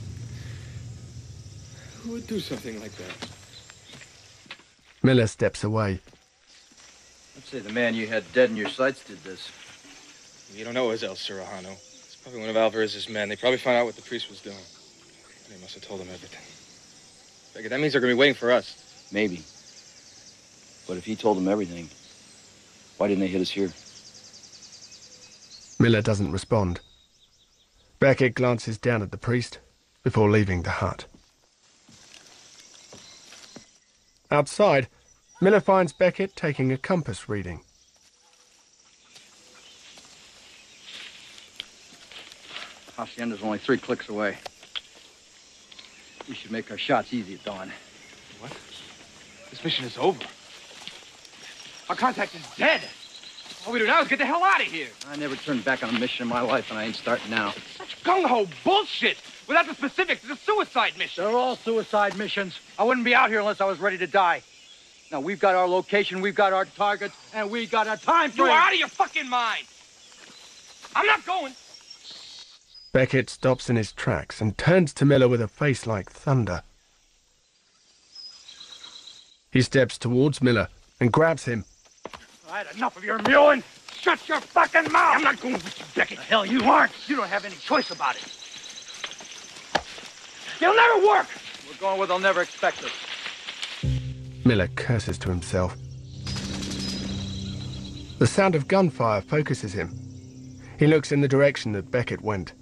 Who would do something like that? Miller steps away. I'd say the man you had dead in your sights did this. You don't know it was El Cirujano. It's probably one of Alvarez's men. They probably found out what the priest was doing. They must have told him everything. Beckett, that means they're going to be waiting for us. Maybe. But if he told them everything, why didn't they hit us here? Miller doesn't respond. Beckett glances down at the priest before leaving the hut. Outside, Miller finds Beckett taking a compass reading. Hacienda's only 3 clicks away. We should make our shots easy at dawn. What? This mission is over. Our contact is dead. All we do now is get the hell out of here. I never turned back on a mission in my life, and I ain't starting now. Such gung-ho bullshit. Without the specifics, it's a suicide mission. They're all suicide missions. I wouldn't be out here unless I was ready to die. Now, we've got our location, we've got our targets, and we got a time frame. You are out of your fucking mind. I'm not going. Beckett stops in his tracks and turns to Miller with a face like thunder. He steps towards Miller and grabs him. I had enough of your mewing. Shut your fucking mouth! I'm not going with you, Beckett. The hell you aren't. You don't have any choice about it. It'll never work! We're going where they'll never expect us. Miller curses to himself. The sound of gunfire focuses him. He looks in the direction that Beckett went.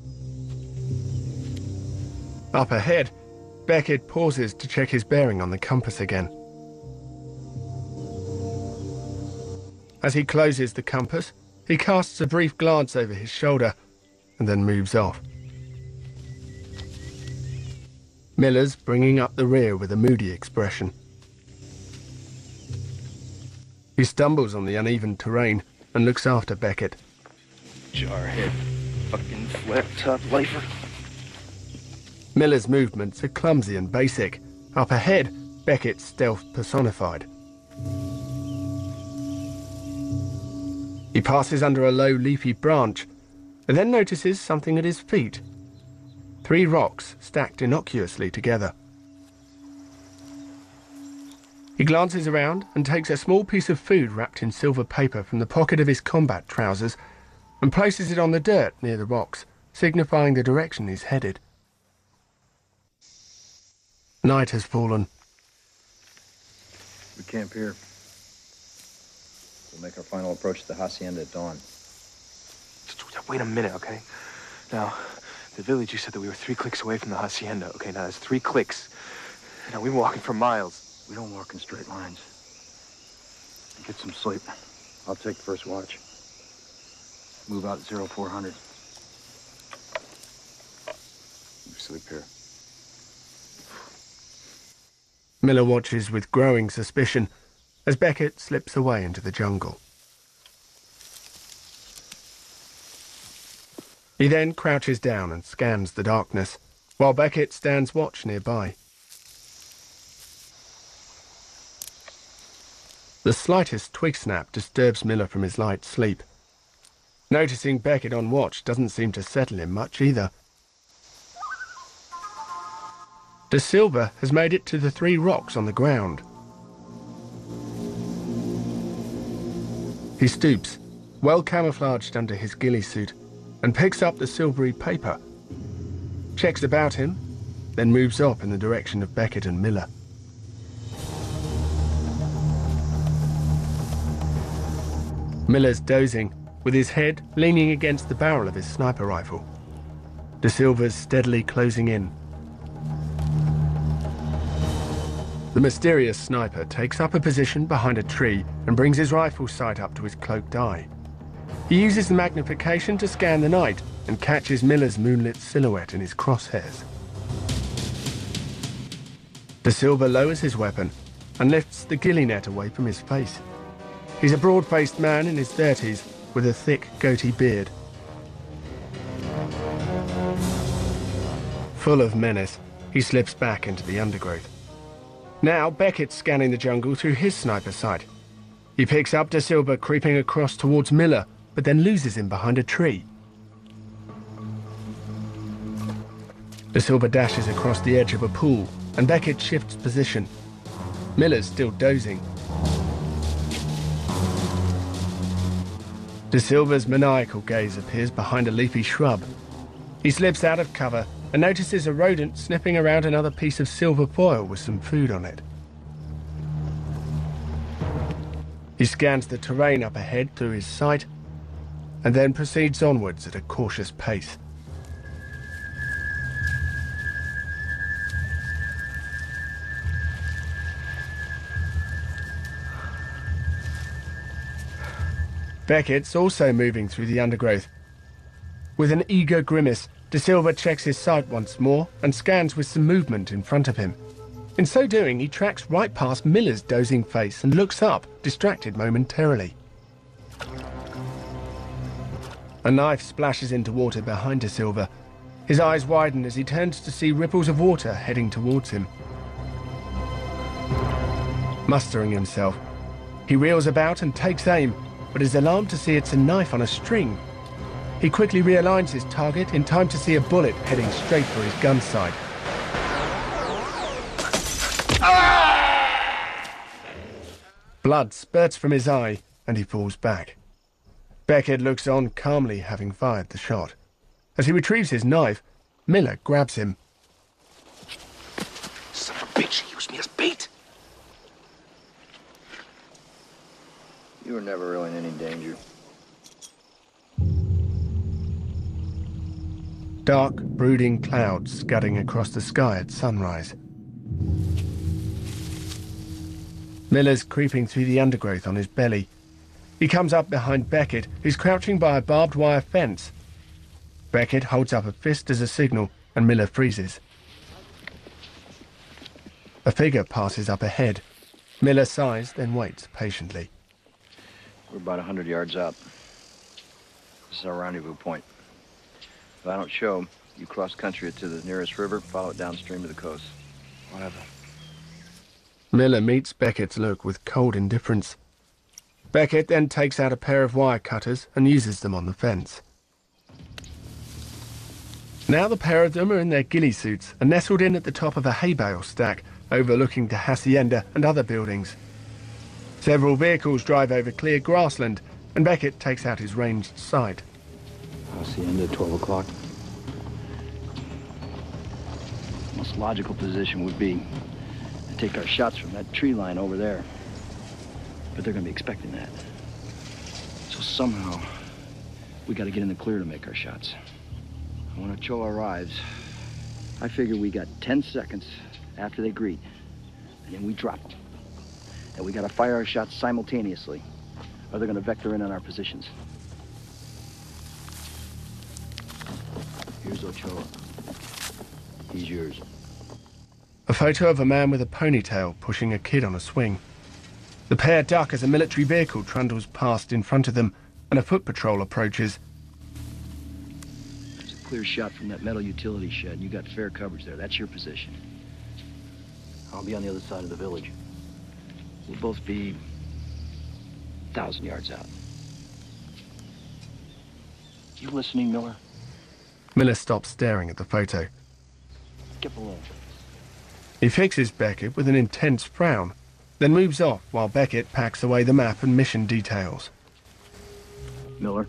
Up ahead, Beckett pauses to check his bearing on the compass again. As he closes the compass, he casts a brief glance over his shoulder and then moves off. Miller's bringing up the rear with a moody expression. He stumbles on the uneven terrain and looks after Beckett. Jarhead. Fucking flat-top lifer. Miller's movements are clumsy and basic. Up ahead, Beckett's stealth personified. He passes under a low leafy branch and then notices something at his feet. 3 rocks stacked innocuously together. He glances around and takes a small piece of food wrapped in silver paper from the pocket of his combat trousers and places it on the dirt near the rocks, signifying the direction he's headed. Night has fallen. We camp here. We'll make our final approach to the hacienda at dawn. Wait a minute, okay? Now, the village, you said that we were 3 clicks away from the hacienda. Okay, now that's 3 clicks. Now, we've been walking for miles. We don't walk in straight lines. Get some sleep. I'll take the first watch. Move out at 0400. You sleep here. Miller watches with growing suspicion as Beckett slips away into the jungle. He then crouches down and scans the darkness, while Beckett stands watch nearby. The slightest twig snap disturbs Miller from his light sleep. Noticing Beckett on watch doesn't seem to settle him much either. De Silva has made it to the 3 rocks on the ground. He stoops, well camouflaged under his ghillie suit, and picks up the silvery paper. Checks about him, then moves off in the direction of Beckett and Miller. Miller's dozing, with his head leaning against the barrel of his sniper rifle. De Silva's steadily closing in. The mysterious sniper takes up a position behind a tree and brings his rifle sight up to his cloaked eye. He uses the magnification to scan the night and catches Miller's moonlit silhouette in his crosshairs. De Silva lowers his weapon and lifts the ghillie net away from his face. He's a broad-faced man in his 30s with a thick goatee beard. Full of menace, he slips back into the undergrowth. Now Beckett's scanning the jungle through his sniper sight. He picks up De Silva creeping across towards Miller, but then loses him behind a tree. De Silva dashes across the edge of a pool, and Beckett shifts position. Miller's still dozing. De Silva's maniacal gaze appears behind a leafy shrub. He slips out of cover and notices a rodent sniffing around another piece of silver foil with some food on it. He scans the terrain up ahead through his sight and then proceeds onwards at a cautious pace. Beckett's also moving through the undergrowth. With an eager grimace, De Silva checks his sight once more and scans with some movement in front of him. In so doing, he tracks right past Miller's dozing face and looks up, distracted momentarily. A knife splashes into water behind De Silva. His eyes widen as he turns to see ripples of water heading towards him. Mustering himself, he reels about and takes aim, but is alarmed to see it's a knife on a string. He quickly realigns his target in time to see a bullet heading straight for his gun sight. Blood spurts from his eye, and he falls back. Beckett looks on calmly, having fired the shot. As he retrieves his knife, Miller grabs him. Son of a bitch, he used me as bait. You were never really in any danger. Dark, brooding clouds scudding across the sky at sunrise. Miller's creeping through the undergrowth on his belly. He comes up behind Beckett, who's crouching by a barbed wire fence. Beckett holds up a fist as a signal, and Miller freezes. A figure passes up ahead. Miller sighs, then waits patiently. We're about 100 yards out. This is our rendezvous point. If I don't show, you cross country to the nearest river, follow it downstream to the coast. Whatever. Miller meets Beckett's look with cold indifference. Beckett then takes out a pair of wire cutters and uses them on the fence. Now the pair of them are in their ghillie suits and nestled in at the top of a hay bale stack, overlooking the hacienda and other buildings. Several vehicles drive over clear grassland, and Beckett takes out his ranged sight. Hacienda, 12 o'clock. Most logical position would be to take our shots from that tree line over there. But they're going to be expecting that. So somehow, we got to get in the clear to make our shots. When Ochoa arrives, I figure we got 10 seconds after they greet, and then we drop them. And we got to fire our shots simultaneously, or they're going to vector in on our positions. Here's Ochoa. He's yours. A photo of a man with a ponytail pushing a kid on a swing. The pair duck as a military vehicle trundles past in front of them, and a foot patrol approaches. There's a clear shot from that metal utility shed. You got fair coverage there. That's your position. I'll be on the other side of the village. We'll both be 1,000 yards out. You listening, Miller? Miller stops staring at the photo. Get below. He fixes Beckett with an intense frown, then moves off while Beckett packs away the map and mission details. Miller.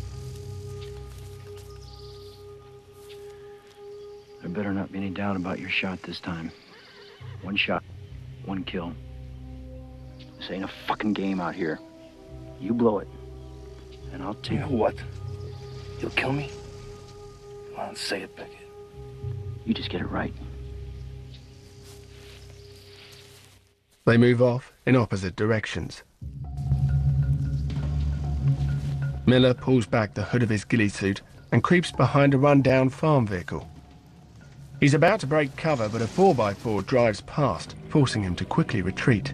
There better not be any doubt about your shot this time. One shot, one kill. This ain't a fucking game out here. You blow it, and I'll take... You know what? You'll kill me? Come on, say it, Beckett. You just get it right. They move off in opposite directions. Miller pulls back the hood of his ghillie suit and creeps behind a run-down farm vehicle. He's about to break cover, but a 4x4 drives past, forcing him to quickly retreat.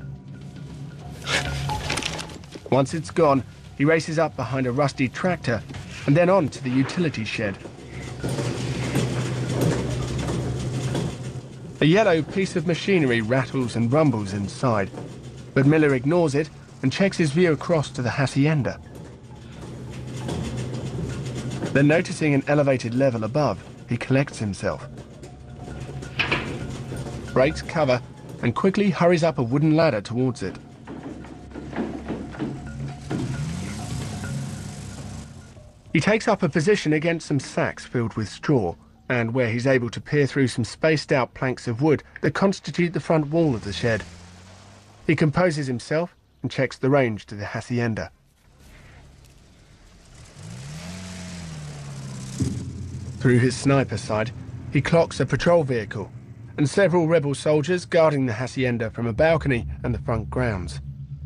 Once it's gone, he races up behind a rusty tractor and then on to the utility shed. A yellow piece of machinery rattles and rumbles inside, but Miller ignores it and checks his view across to the hacienda. Then, noticing an elevated level above, he collects himself, breaks cover, and quickly hurries up a wooden ladder towards it. He takes up a position against some sacks filled with straw, and where he's able to peer through some spaced-out planks of wood that constitute the front wall of the shed. He composes himself and checks the range to the hacienda. Through his sniper sight, he clocks a patrol vehicle and several rebel soldiers guarding the hacienda from a balcony and the front grounds.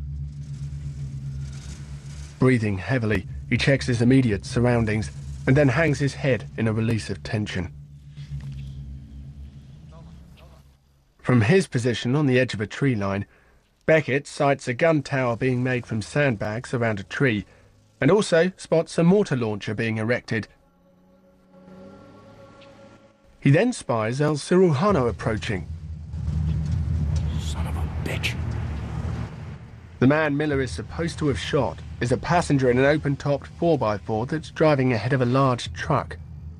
Breathing heavily, he checks his immediate surroundings and then hangs his head in a release of tension. From his position on the edge of a tree line, Beckett sights a gun tower being made from sandbags around a tree and also spots a mortar launcher being erected. He then spies El Cirujano approaching. Son of a bitch. The man Miller is supposed to have shot is a passenger in an open-topped 4x4 that's driving ahead of a large truck.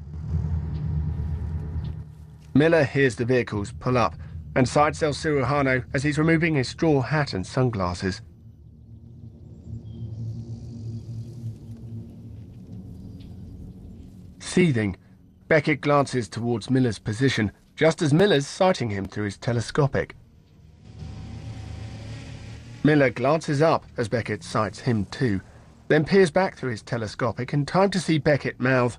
Miller hears the vehicles pull up and sights El Cirujano as he's removing his straw hat and sunglasses. Seething, Beckett glances towards Miller's position, just as Miller's sighting him through his telescopic. Miller glances up as Beckett sights him too, then peers back through his telescopic in time to see Beckett mouth,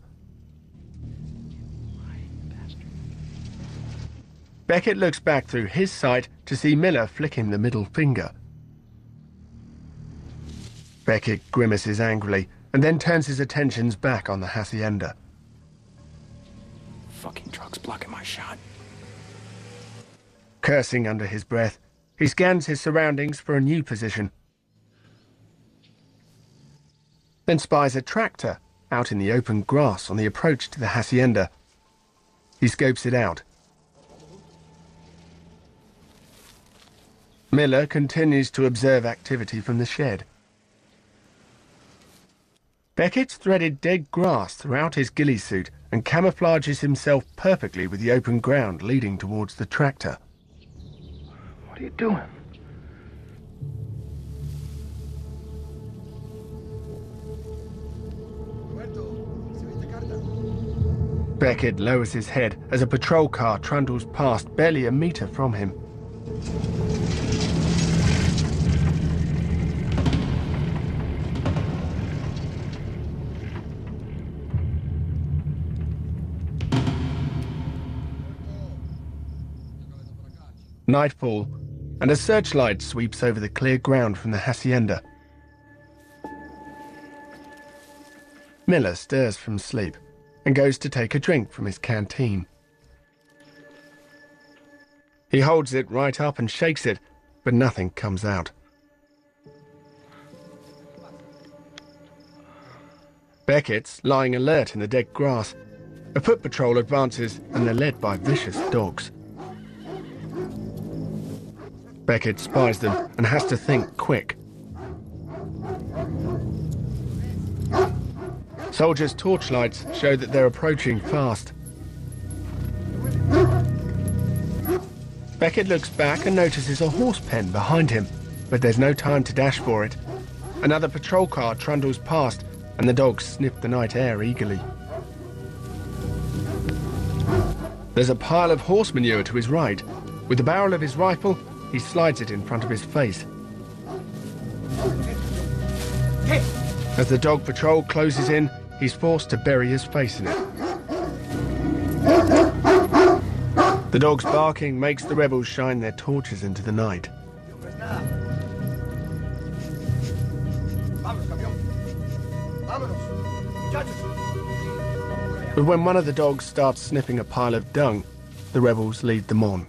Beckett looks back through his sight to see Miller flick him the middle finger. Beckett grimaces angrily and then turns his attentions back on the hacienda. Fucking truck's blocking my shot. Cursing under his breath, he scans his surroundings for a new position. Then spies a tractor out in the open grass on the approach to the hacienda. He scopes it out. Miller continues to observe activity from the shed. Beckett's threaded dead grass throughout his ghillie suit and camouflages himself perfectly with the open ground leading towards the tractor. What are you doing? Beckett lowers his head as a patrol car trundles past barely a metre from him. Nightfall, and a searchlight sweeps over the clear ground from the hacienda. Miller stirs from sleep and goes to take a drink from his canteen. He holds it right up and shakes it, but nothing comes out. Beckett's lying alert in the dead grass. A foot patrol advances and they're led by vicious dogs. Beckett spies them and has to think quick. Soldiers' torchlights show that they're approaching fast. Beckett looks back and notices a horse pen behind him, but there's no time to dash for it. Another patrol car trundles past, and the dogs sniff the night air eagerly. There's a pile of horse manure to his right. With the barrel of his rifle, he slides it in front of his face. As the dog patrol closes in, he's forced to bury his face in it. The dog's barking makes the rebels shine their torches into the night. But when one of the dogs starts sniffing a pile of dung, the rebels lead them on.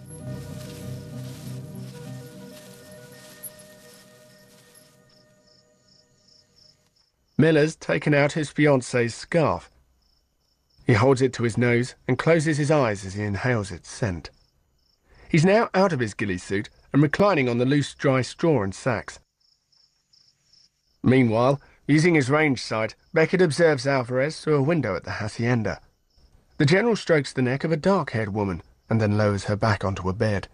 Miller's taken out his fiancée's scarf. He holds it to his nose and closes his eyes as he inhales its scent. He's now out of his ghillie suit and reclining on the loose, dry straw and sacks. Meanwhile, using his range sight, Beckett observes Alvarez through a window at the hacienda. The general strokes the neck of a dark-haired woman and then lowers her back onto a bed.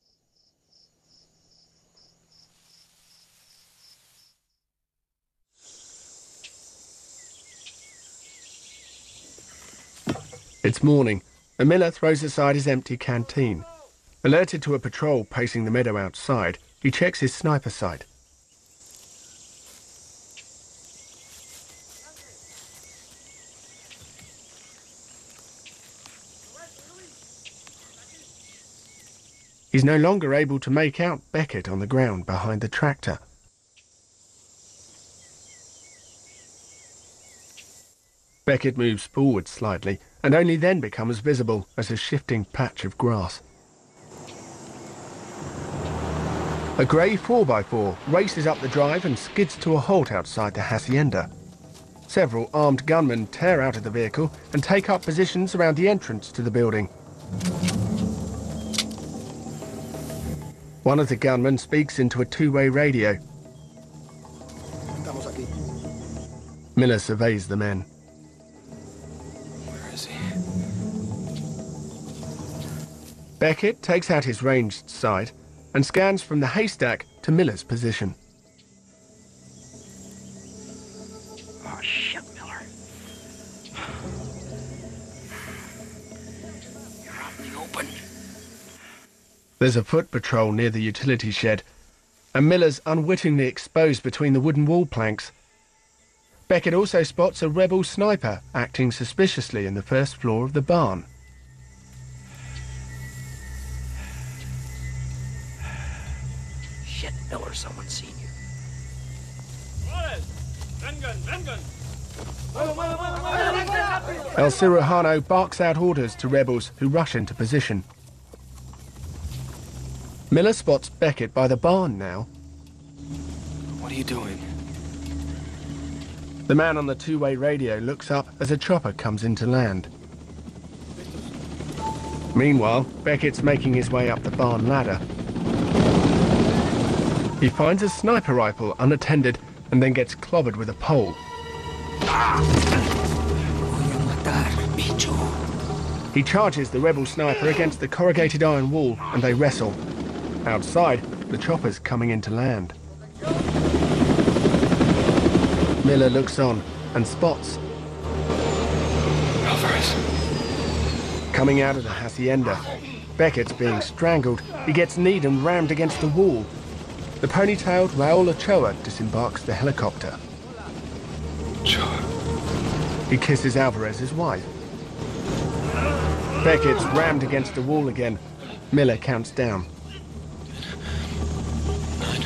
It's morning, and Miller throws aside his empty canteen. Alerted to a patrol pacing the meadow outside, he checks his sniper sight. He's no longer able to make out Beckett on the ground behind the tractor. Beckett moves forward slightly, and only then becomes visible as a shifting patch of grass. A grey 4x4 races up the drive and skids to a halt outside the hacienda. Several armed gunmen tear out of the vehicle and take up positions around the entrance to the building. One of the gunmen speaks into a two-way radio. Miller surveys the men. Where is he? Beckett takes out his ranged sight and scans from the haystack to Miller's position. Oh, shit, Miller. You're out in the open. There's a foot patrol near the utility shed, and Miller's unwittingly exposed between the wooden wall planks. Beckett also spots a rebel sniper acting suspiciously in the first floor of the barn. Shit, Miller, someone's seen you. El Cirujano barks out orders to rebels who rush into position. Miller spots Beckett by the barn now. What are you doing? The man on the two-way radio looks up as a chopper comes into land. Meanwhile, Beckett's making his way up the barn ladder. He finds a sniper rifle unattended and then gets clobbered with a pole. He charges the rebel sniper against the corrugated iron wall and they wrestle. Outside, the chopper's coming into land. Miller looks on and spots Alvarez. Coming out of the hacienda. Beckett's being strangled. He gets kneed and rammed against the wall. The ponytailed Raul Ochoa disembarks the helicopter. Ochoa. He kisses Alvarez's wife. Beckett's rammed against the wall again. Miller counts down. 9,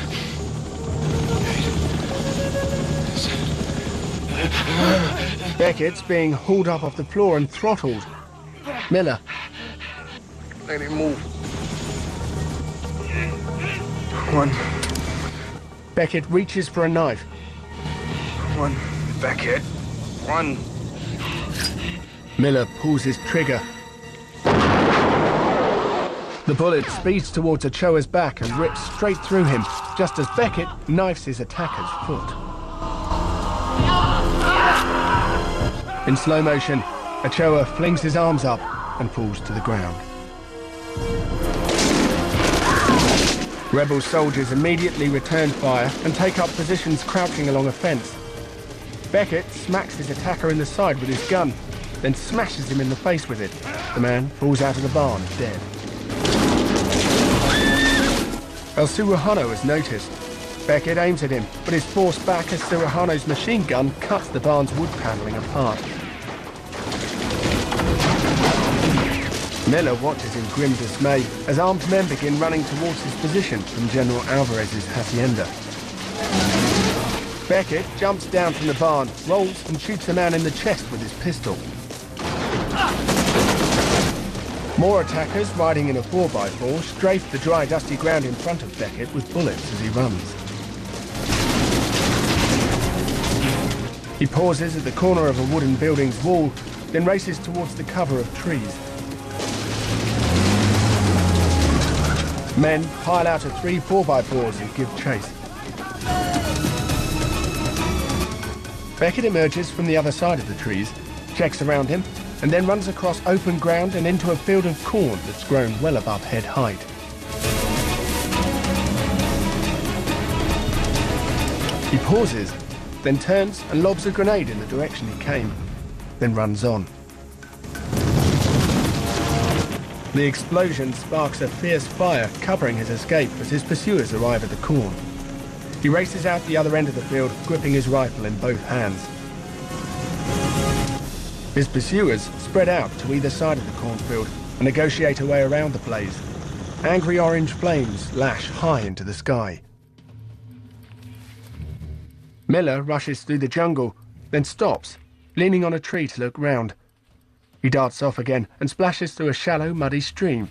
8, 7. Beckett's being hauled up off the floor and throttled. Miller. Let him move. 1. Beckett reaches for a knife. 1. Beckett. 1. Miller pulls his trigger. The bullet speeds towards Ochoa's back and rips straight through him, just as Beckett knifes his attacker's foot. In slow motion, Ochoa flings his arms up and falls to the ground. Rebel soldiers immediately return fire and take up positions crouching along a fence. Beckett smacks his attacker in the side with his gun, then smashes him in the face with it. The man falls out of the barn, dead. El Cirujano has noticed. Beckett aims at him, but is forced back as Cirujano's machine gun cuts the barn's wood paneling apart. Miller watches in grim dismay as armed men begin running towards his position from General Alvarez's hacienda. Beckett jumps down from the barn, rolls and shoots a man in the chest with his pistol. More attackers riding in a 4x4 strafe the dry, dusty ground in front of Beckett with bullets as he runs. He pauses at the corner of a wooden building's wall, then races towards the cover of trees. Men pile out of 3 4x4s and give chase. Beckett emerges from the other side of the trees, checks around him, and then runs across open ground and into a field of corn that's grown well above head height. He pauses, then turns and lobs a grenade in the direction he came, then runs on. The explosion sparks a fierce fire, covering his escape as his pursuers arrive at the corn. He races out the other end of the field, gripping his rifle in both hands. His pursuers spread out to either side of the cornfield and negotiate a way around the blaze. Angry orange flames lash high into the sky. Miller rushes through the jungle, then stops, leaning on a tree to look round. He darts off again and splashes through a shallow, muddy stream.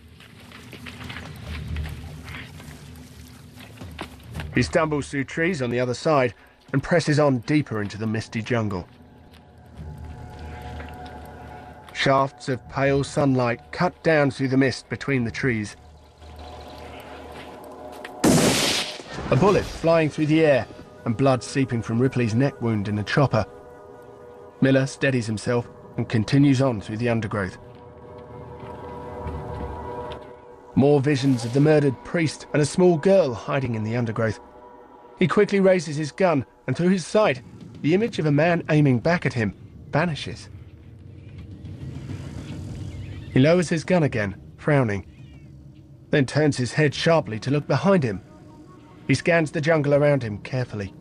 He stumbles through trees on the other side and presses on deeper into the misty jungle. Shafts of pale sunlight cut down through the mist between the trees. A bullet flying through the air and blood seeping from Ripley's neck wound in a chopper. Miller steadies himself and continues on through the undergrowth. More visions of the murdered priest and a small girl hiding in the undergrowth. He quickly raises his gun, and through his sight, the image of a man aiming back at him vanishes. He lowers his gun again, frowning, then turns his head sharply to look behind him. He scans the jungle around him carefully.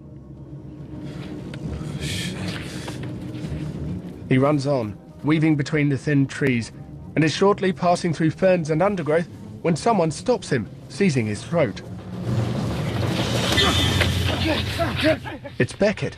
He runs on, weaving between the thin trees, and is shortly passing through ferns and undergrowth when someone stops him, seizing his throat. It's Beckett.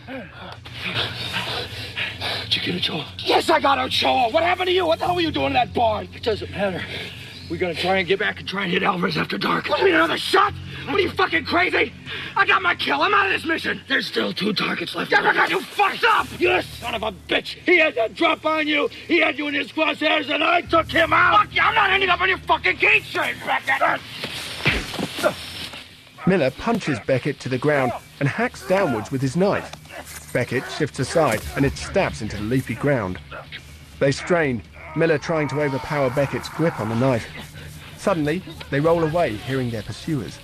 Did you get Ochoa? Yes, I got Ochoa. What happened to you? What the hell were you doing in that barn? It doesn't matter. We're gonna try and get back and try and hit Alvarez after dark. What, you mean another shot? What are you, fucking crazy? I got my kill. I'm out of this mission. There's still 2 targets left. Yeah, because you fucked up! You son of a bitch! He had that drop on you. He had you in his crosshairs, and I took him out. Fuck you! I'm not ending up on your fucking key chain, Beckett. Miller punches Beckett to the ground and hacks downwards with his knife. Beckett shifts aside and it stabs into the leafy ground. They strain, Miller trying to overpower Beckett's grip on the knife. Suddenly, they roll away, hearing their pursuers.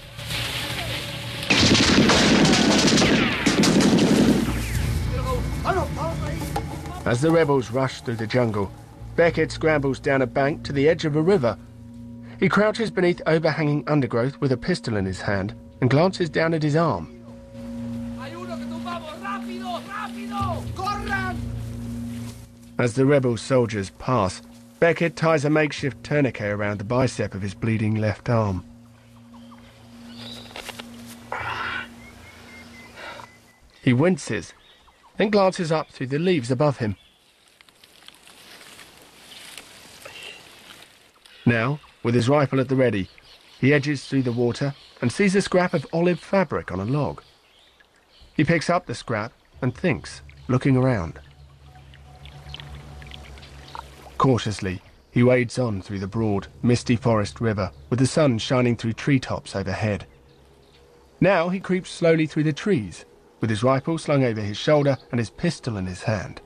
As the rebels rush through the jungle, Beckett scrambles down a bank to the edge of a river. He crouches beneath overhanging undergrowth with a pistol in his hand and glances down at his arm. As the rebel soldiers pass, Beckett ties a makeshift tourniquet around the bicep of his bleeding left arm. He winces, then glances up through the leaves above him. Now, with his rifle at the ready, he edges through the water and sees a scrap of olive fabric on a log. He picks up the scrap and thinks, looking around. Cautiously, he wades on through the broad, misty forest river with the sun shining through treetops overhead. Now he creeps slowly through the trees, with his rifle slung over his shoulder and his pistol in his hand.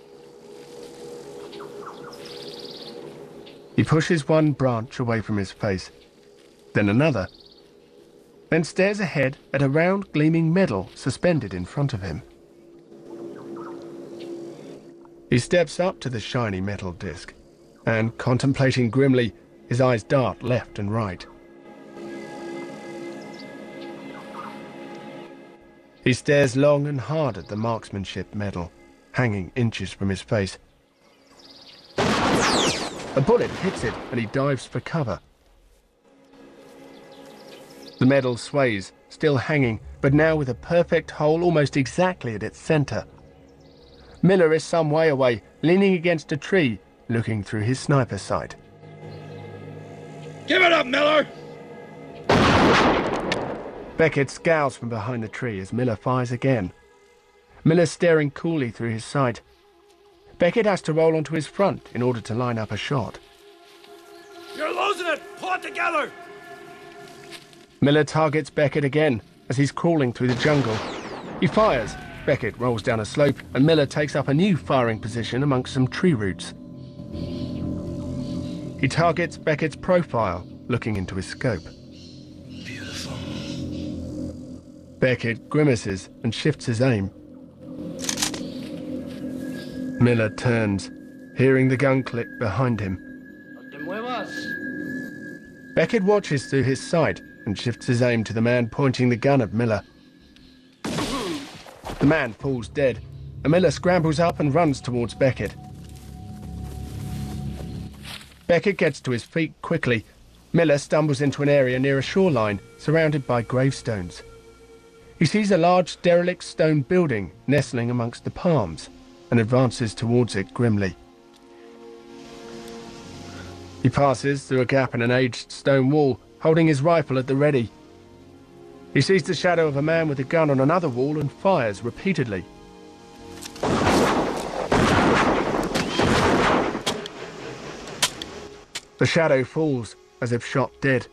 He pushes one branch away from his face, then another, then stares ahead at a round, gleaming medal suspended in front of him. He steps up to the shiny metal disc and, contemplating grimly, his eyes dart left and right. He stares long and hard at the marksmanship medal, hanging inches from his face. A bullet hits it and he dives for cover. The medal sways, still hanging, but now with a perfect hole almost exactly at its centre. Miller is some way away, leaning against a tree, looking through his sniper sight. Give it up, Miller! Beckett scowls from behind the tree as Miller fires again. Miller's staring coolly through his sight. Beckett has to roll onto his front in order to line up a shot. You're losing it! Pull it together! Miller targets Beckett again as he's crawling through the jungle. He fires. Beckett rolls down a slope and Miller takes up a new firing position amongst some tree roots. He targets Beckett's profile, looking into his scope. Beautiful. Beckett grimaces and shifts his aim. Miller turns, hearing the gun click behind him. Beckett watches through his sight and shifts his aim to the man pointing the gun at Miller. The man falls dead, and Miller scrambles up and runs towards Beckett. Beckett gets to his feet quickly. Miller stumbles into an area near a shoreline, surrounded by gravestones. He sees a large derelict stone building nestling amongst the palms, and advances towards it grimly. He passes through a gap in an aged stone wall, holding his rifle at the ready. He sees the shadow of a man with a gun on another wall and fires repeatedly. The shadow falls as if shot dead.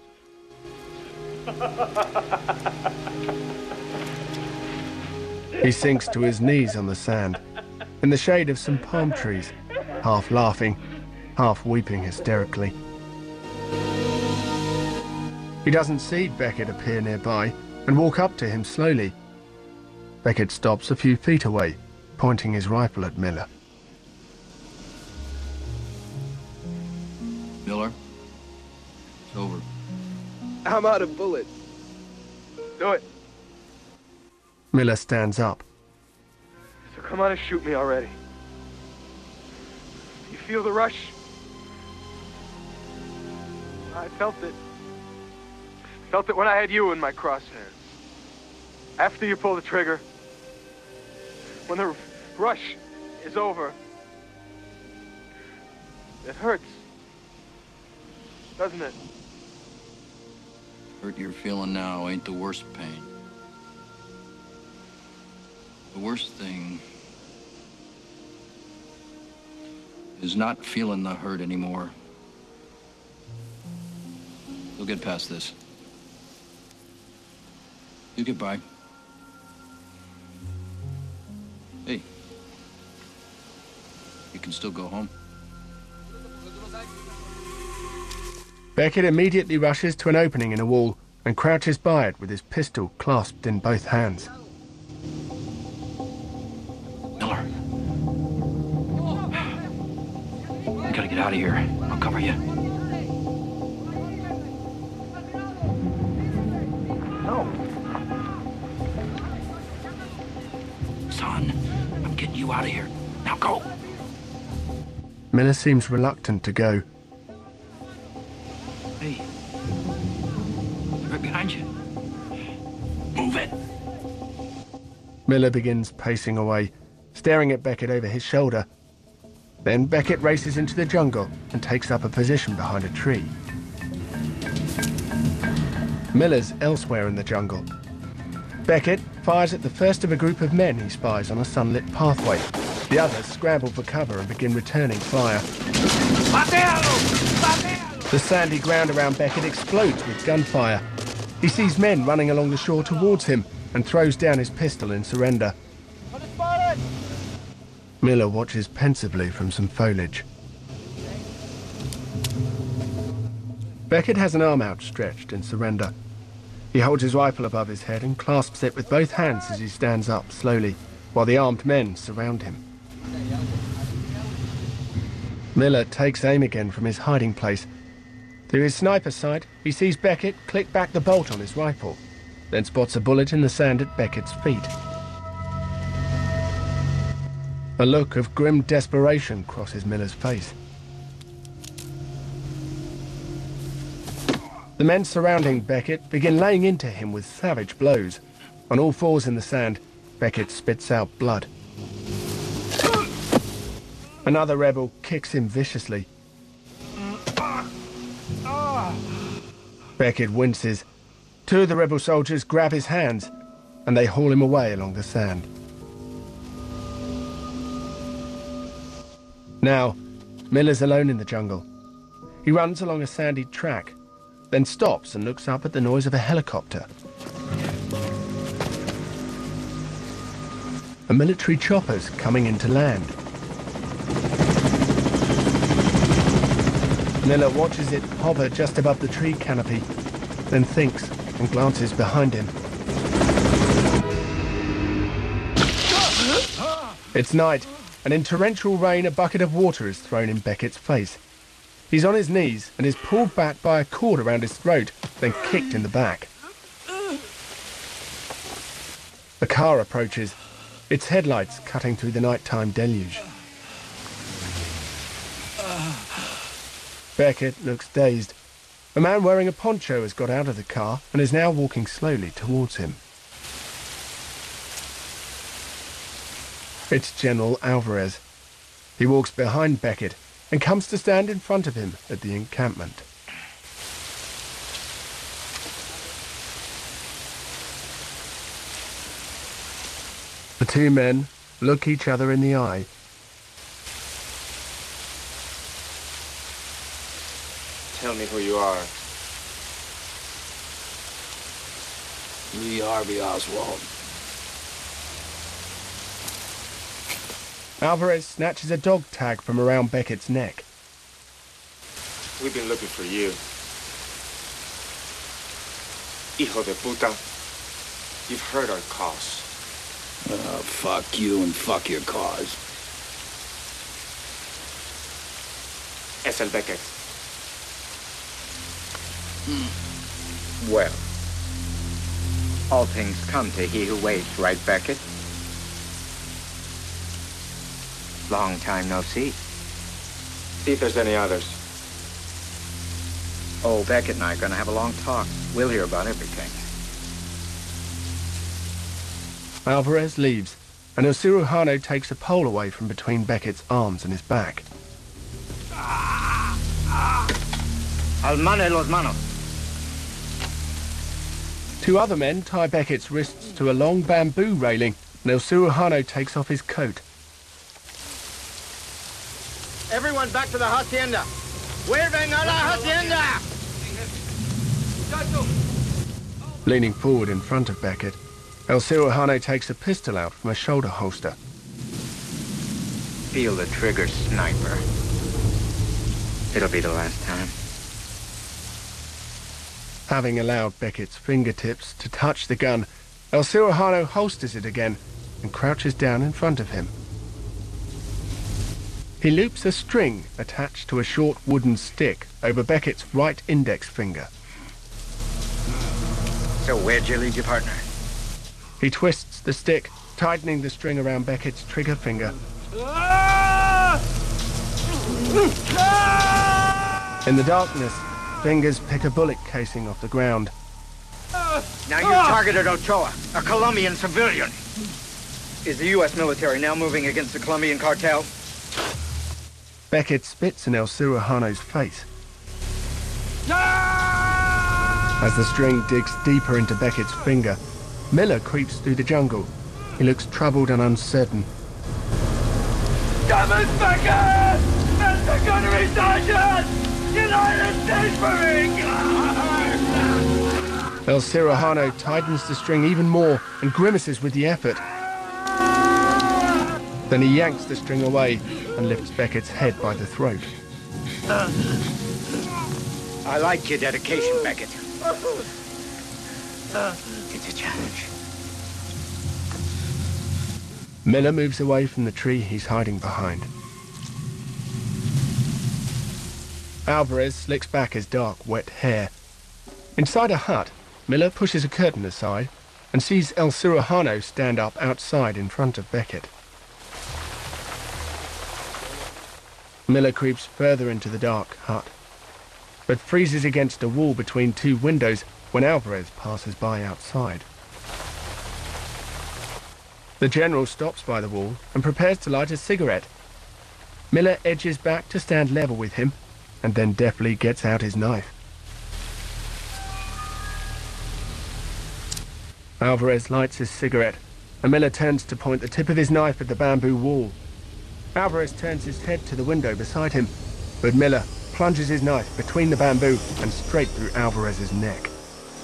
He sinks to his knees on the sand, in the shade of some palm trees, half laughing, half weeping hysterically. He doesn't see Beckett appear nearby and walk up to him slowly. Beckett stops a few feet away, pointing his rifle at Miller. Miller, it's over. I'm out of bullets. Do it. Miller stands up. So come on and shoot me already. You feel the rush? I felt it. Felt it when I had you in my crosshairs. After you pull the trigger, when the rush is over, it hurts, doesn't it? Hurt you're feeling now ain't the worst pain. The worst thing is not feeling the hurt anymore. You'll get past this. You get by. Hey, you can still go home. Beckett immediately rushes to an opening in a wall and crouches by it with his pistol clasped in both hands. Miller. We gotta get out of here. I'll cover you. No. Son, I'm getting you out of here. Now go. Miller seems reluctant to go. Hey. Right behind you. Move it. Miller begins pacing away, staring at Beckett over his shoulder. Then Beckett races into the jungle and takes up a position behind a tree. Miller's elsewhere in the jungle. Beckett fires at the first of a group of men he spies on a sunlit pathway. The others scramble for cover and begin returning fire. The sandy ground around Beckett explodes with gunfire. He sees men running along the shore towards him and throws down his pistol in surrender. Miller watches pensively from some foliage. Beckett has an arm outstretched in surrender. He holds his rifle above his head and clasps it with both hands as he stands up slowly, while the armed men surround him. Miller takes aim again from his hiding place. Through his sniper sight, he sees Beckett click back the bolt on his rifle, then spots a bullet in the sand at Beckett's feet. A look of grim desperation crosses Miller's face. The men surrounding Beckett begin laying into him with savage blows. On all fours in the sand, Beckett spits out blood. Another rebel kicks him viciously. Beckett winces. Two of the rebel soldiers grab his hands, and they haul him away along the sand. Now, Miller's alone in the jungle. He runs along a sandy track, then stops and looks up at the noise of a helicopter. A military chopper's coming in to land. Miller watches it hover just above the tree canopy, then thinks and glances behind him. It's night, and in torrential rain a bucket of water is thrown in Beckett's face. He's on his knees and is pulled back by a cord around his throat, then kicked in the back. A car approaches, its headlights cutting through the nighttime deluge. Beckett looks dazed. A man wearing a poncho has got out of the car and is now walking slowly towards him. It's General Alvarez. He walks behind Beckett and comes to stand in front of him at the encampment. The two men look each other in the eye. Tell me who you are. Lee Harvey Oswald. Alvarez snatches a dog tag from around Beckett's neck. We've been looking for you. Hijo de puta. You've heard our cause. Fuck you and fuck your cause. Es el Beckett. Well, all things come to he who waits, right, Beckett? Long time no see. See if there's any others. Oh, Beckett and I are gonna have a long talk. We'll hear about everything. Alvarez leaves, and El Cirujano takes a pole away from between Beckett's arms and his back. Almane los manos. Two other men tie Beckett's wrists to a long bamboo railing, and El Cirujano takes off his coat. Everyone back to the hacienda. Vuelven a la hacienda! Leaning forward in front of Beckett, El Cirujano takes a pistol out from a shoulder holster. Feel the trigger, sniper. It'll be the last time. Having allowed Beckett's fingertips to touch the gun, El Cirujano holsters it again and crouches down in front of him. He loops a string attached to a short wooden stick over Beckett's right index finger. So where'd you leave your partner? He twists the stick, tightening the string around Beckett's trigger finger. In the darkness, fingers pick a bullet casing off the ground. Now you targeted Ochoa, a Colombian civilian. Is the U.S. military now moving against the Colombian cartel? Beckett spits in El Cirujano's face. As the string digs deeper into Beckett's finger, Miller creeps through the jungle. He looks troubled and uncertain. Thomas Beckett! Mr. Gunnery Sergeant! United States Marine Guard! El Cirujano tightens the string even more and grimaces with the effort. Then he yanks the string away and lifts Beckett's head by the throat. I like your dedication, Beckett. It's a challenge. Miller moves away from the tree he's hiding behind. Alvarez slicks back his dark, wet hair. Inside a hut, Miller pushes a curtain aside and sees El Cirujano stand up outside in front of Beckett. Miller creeps further into the dark hut, but freezes against a wall between two windows when Alvarez passes by outside. The general stops by the wall and prepares to light a cigarette. Miller edges back to stand level with him and then deftly gets out his knife. Alvarez lights his cigarette, and Miller turns to point the tip of his knife at the bamboo wall. Alvarez turns his head to the window beside him, but Miller plunges his knife between the bamboo and straight through Alvarez's neck.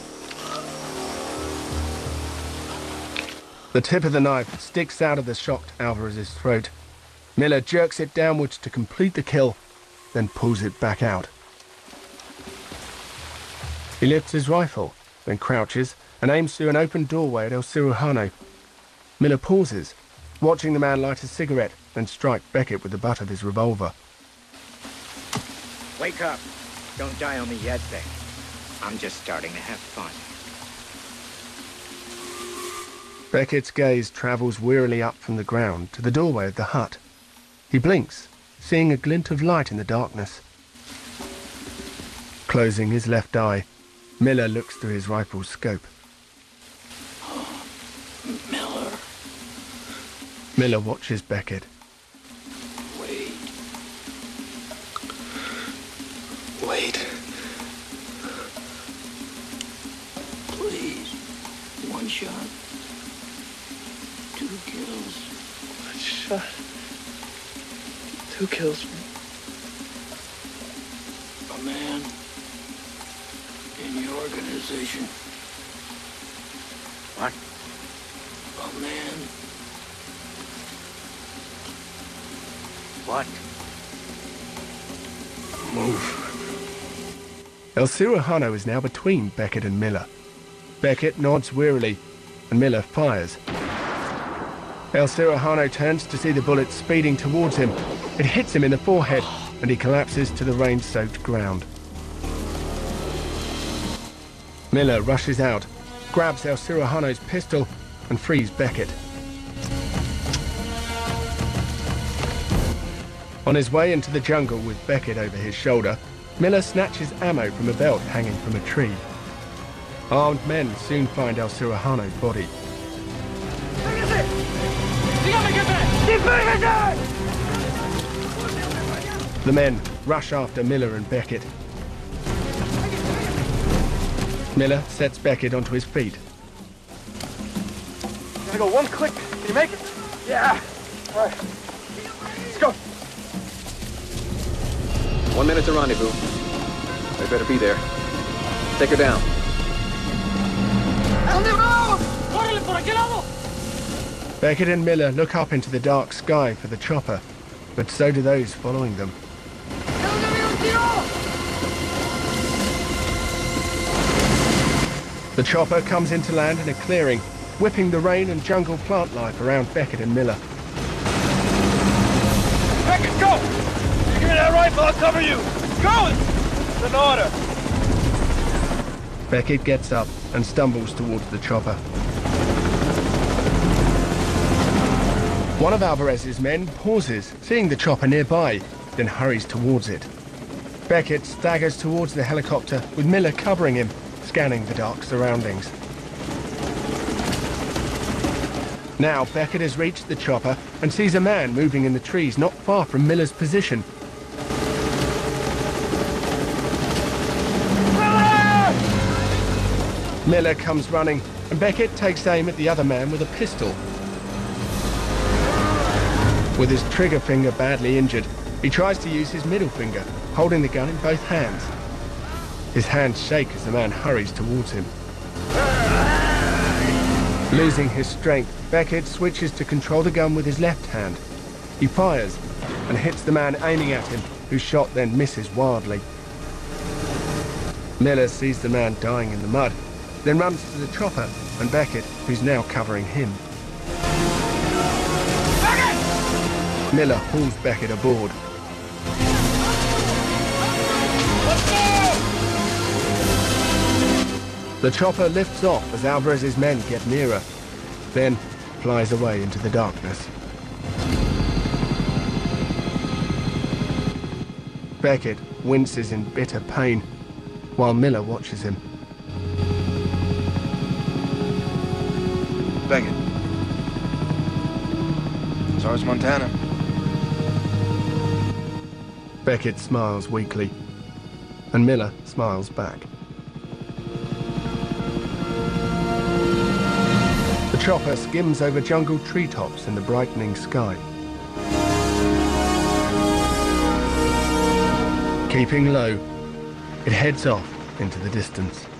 The tip of the knife sticks out of the shocked Alvarez's throat. Miller jerks it downwards to complete the kill, then pulls it back out. He lifts his rifle, then crouches and aims through an open doorway at El Cirujano. Miller pauses, watching the man light a cigarette, then strike Beckett with the butt of his revolver. Wake up. Don't die on me yet, Beck. I'm just starting to have fun. Beckett's gaze travels wearily up from the ground to the doorway of the hut. He blinks, seeing a glint of light in the darkness. Closing his left eye, Miller looks through his rifle's scope. Miller. Miller watches Beckett. Wait. Wait. Please. One shot. 2 kills. One shot. 2 kills. A man in your organization. What? A man. What? Move. El Cirujano is now between Beckett and Miller. Beckett nods wearily, and Miller fires. El Cirujano turns to see the bullet speeding towards him. It hits him in the forehead, and he collapses to the rain-soaked ground. Miller rushes out, grabs El Cirujano's pistol, and frees Beckett. On his way into the jungle with Beckett over his shoulder, Miller snatches ammo from a belt hanging from a tree. Armed men soon find El Cirujano's body. The men rush after Miller and Beckett. Miller sets Beckett onto his feet. Gotta go 1 click. Can you make it? Yeah. All right. Let's go. 1 minute to rendezvous. They better be there. Take her down. Beckett and Miller look up into the dark sky for the chopper, but so do those following them. The chopper comes into land in a clearing, whipping the rain and jungle plant life around Beckett and Miller. Beckett, go! You give me that rifle, I'll cover you! Go! It's an order! Beckett gets up and stumbles towards the chopper. One of Alvarez's men pauses, seeing the chopper nearby, then hurries towards it. Beckett staggers towards the helicopter, with Miller covering him, scanning the dark surroundings. Now Beckett has reached the chopper and sees a man moving in the trees not far from Miller's position. Miller comes running, and Beckett takes aim at the other man with a pistol. With his trigger finger badly injured, he tries to use his middle finger, holding the gun in both hands. His hands shake as the man hurries towards him. Losing his strength, Beckett switches to control the gun with his left hand. He fires and hits the man aiming at him, whose shot then misses wildly. Miller sees the man dying in the mud, then runs to the chopper and Beckett, who's now covering him. Miller hauls Beckett aboard. The chopper lifts off as Alvarez's men get nearer, then flies away into the darkness. Beckett winces in bitter pain, while Miller watches him. Beckett. Sarge Montana. Beckett smiles weakly, and Miller smiles back. The chopper skims over jungle treetops in the brightening sky. Keeping low, it heads off into the distance.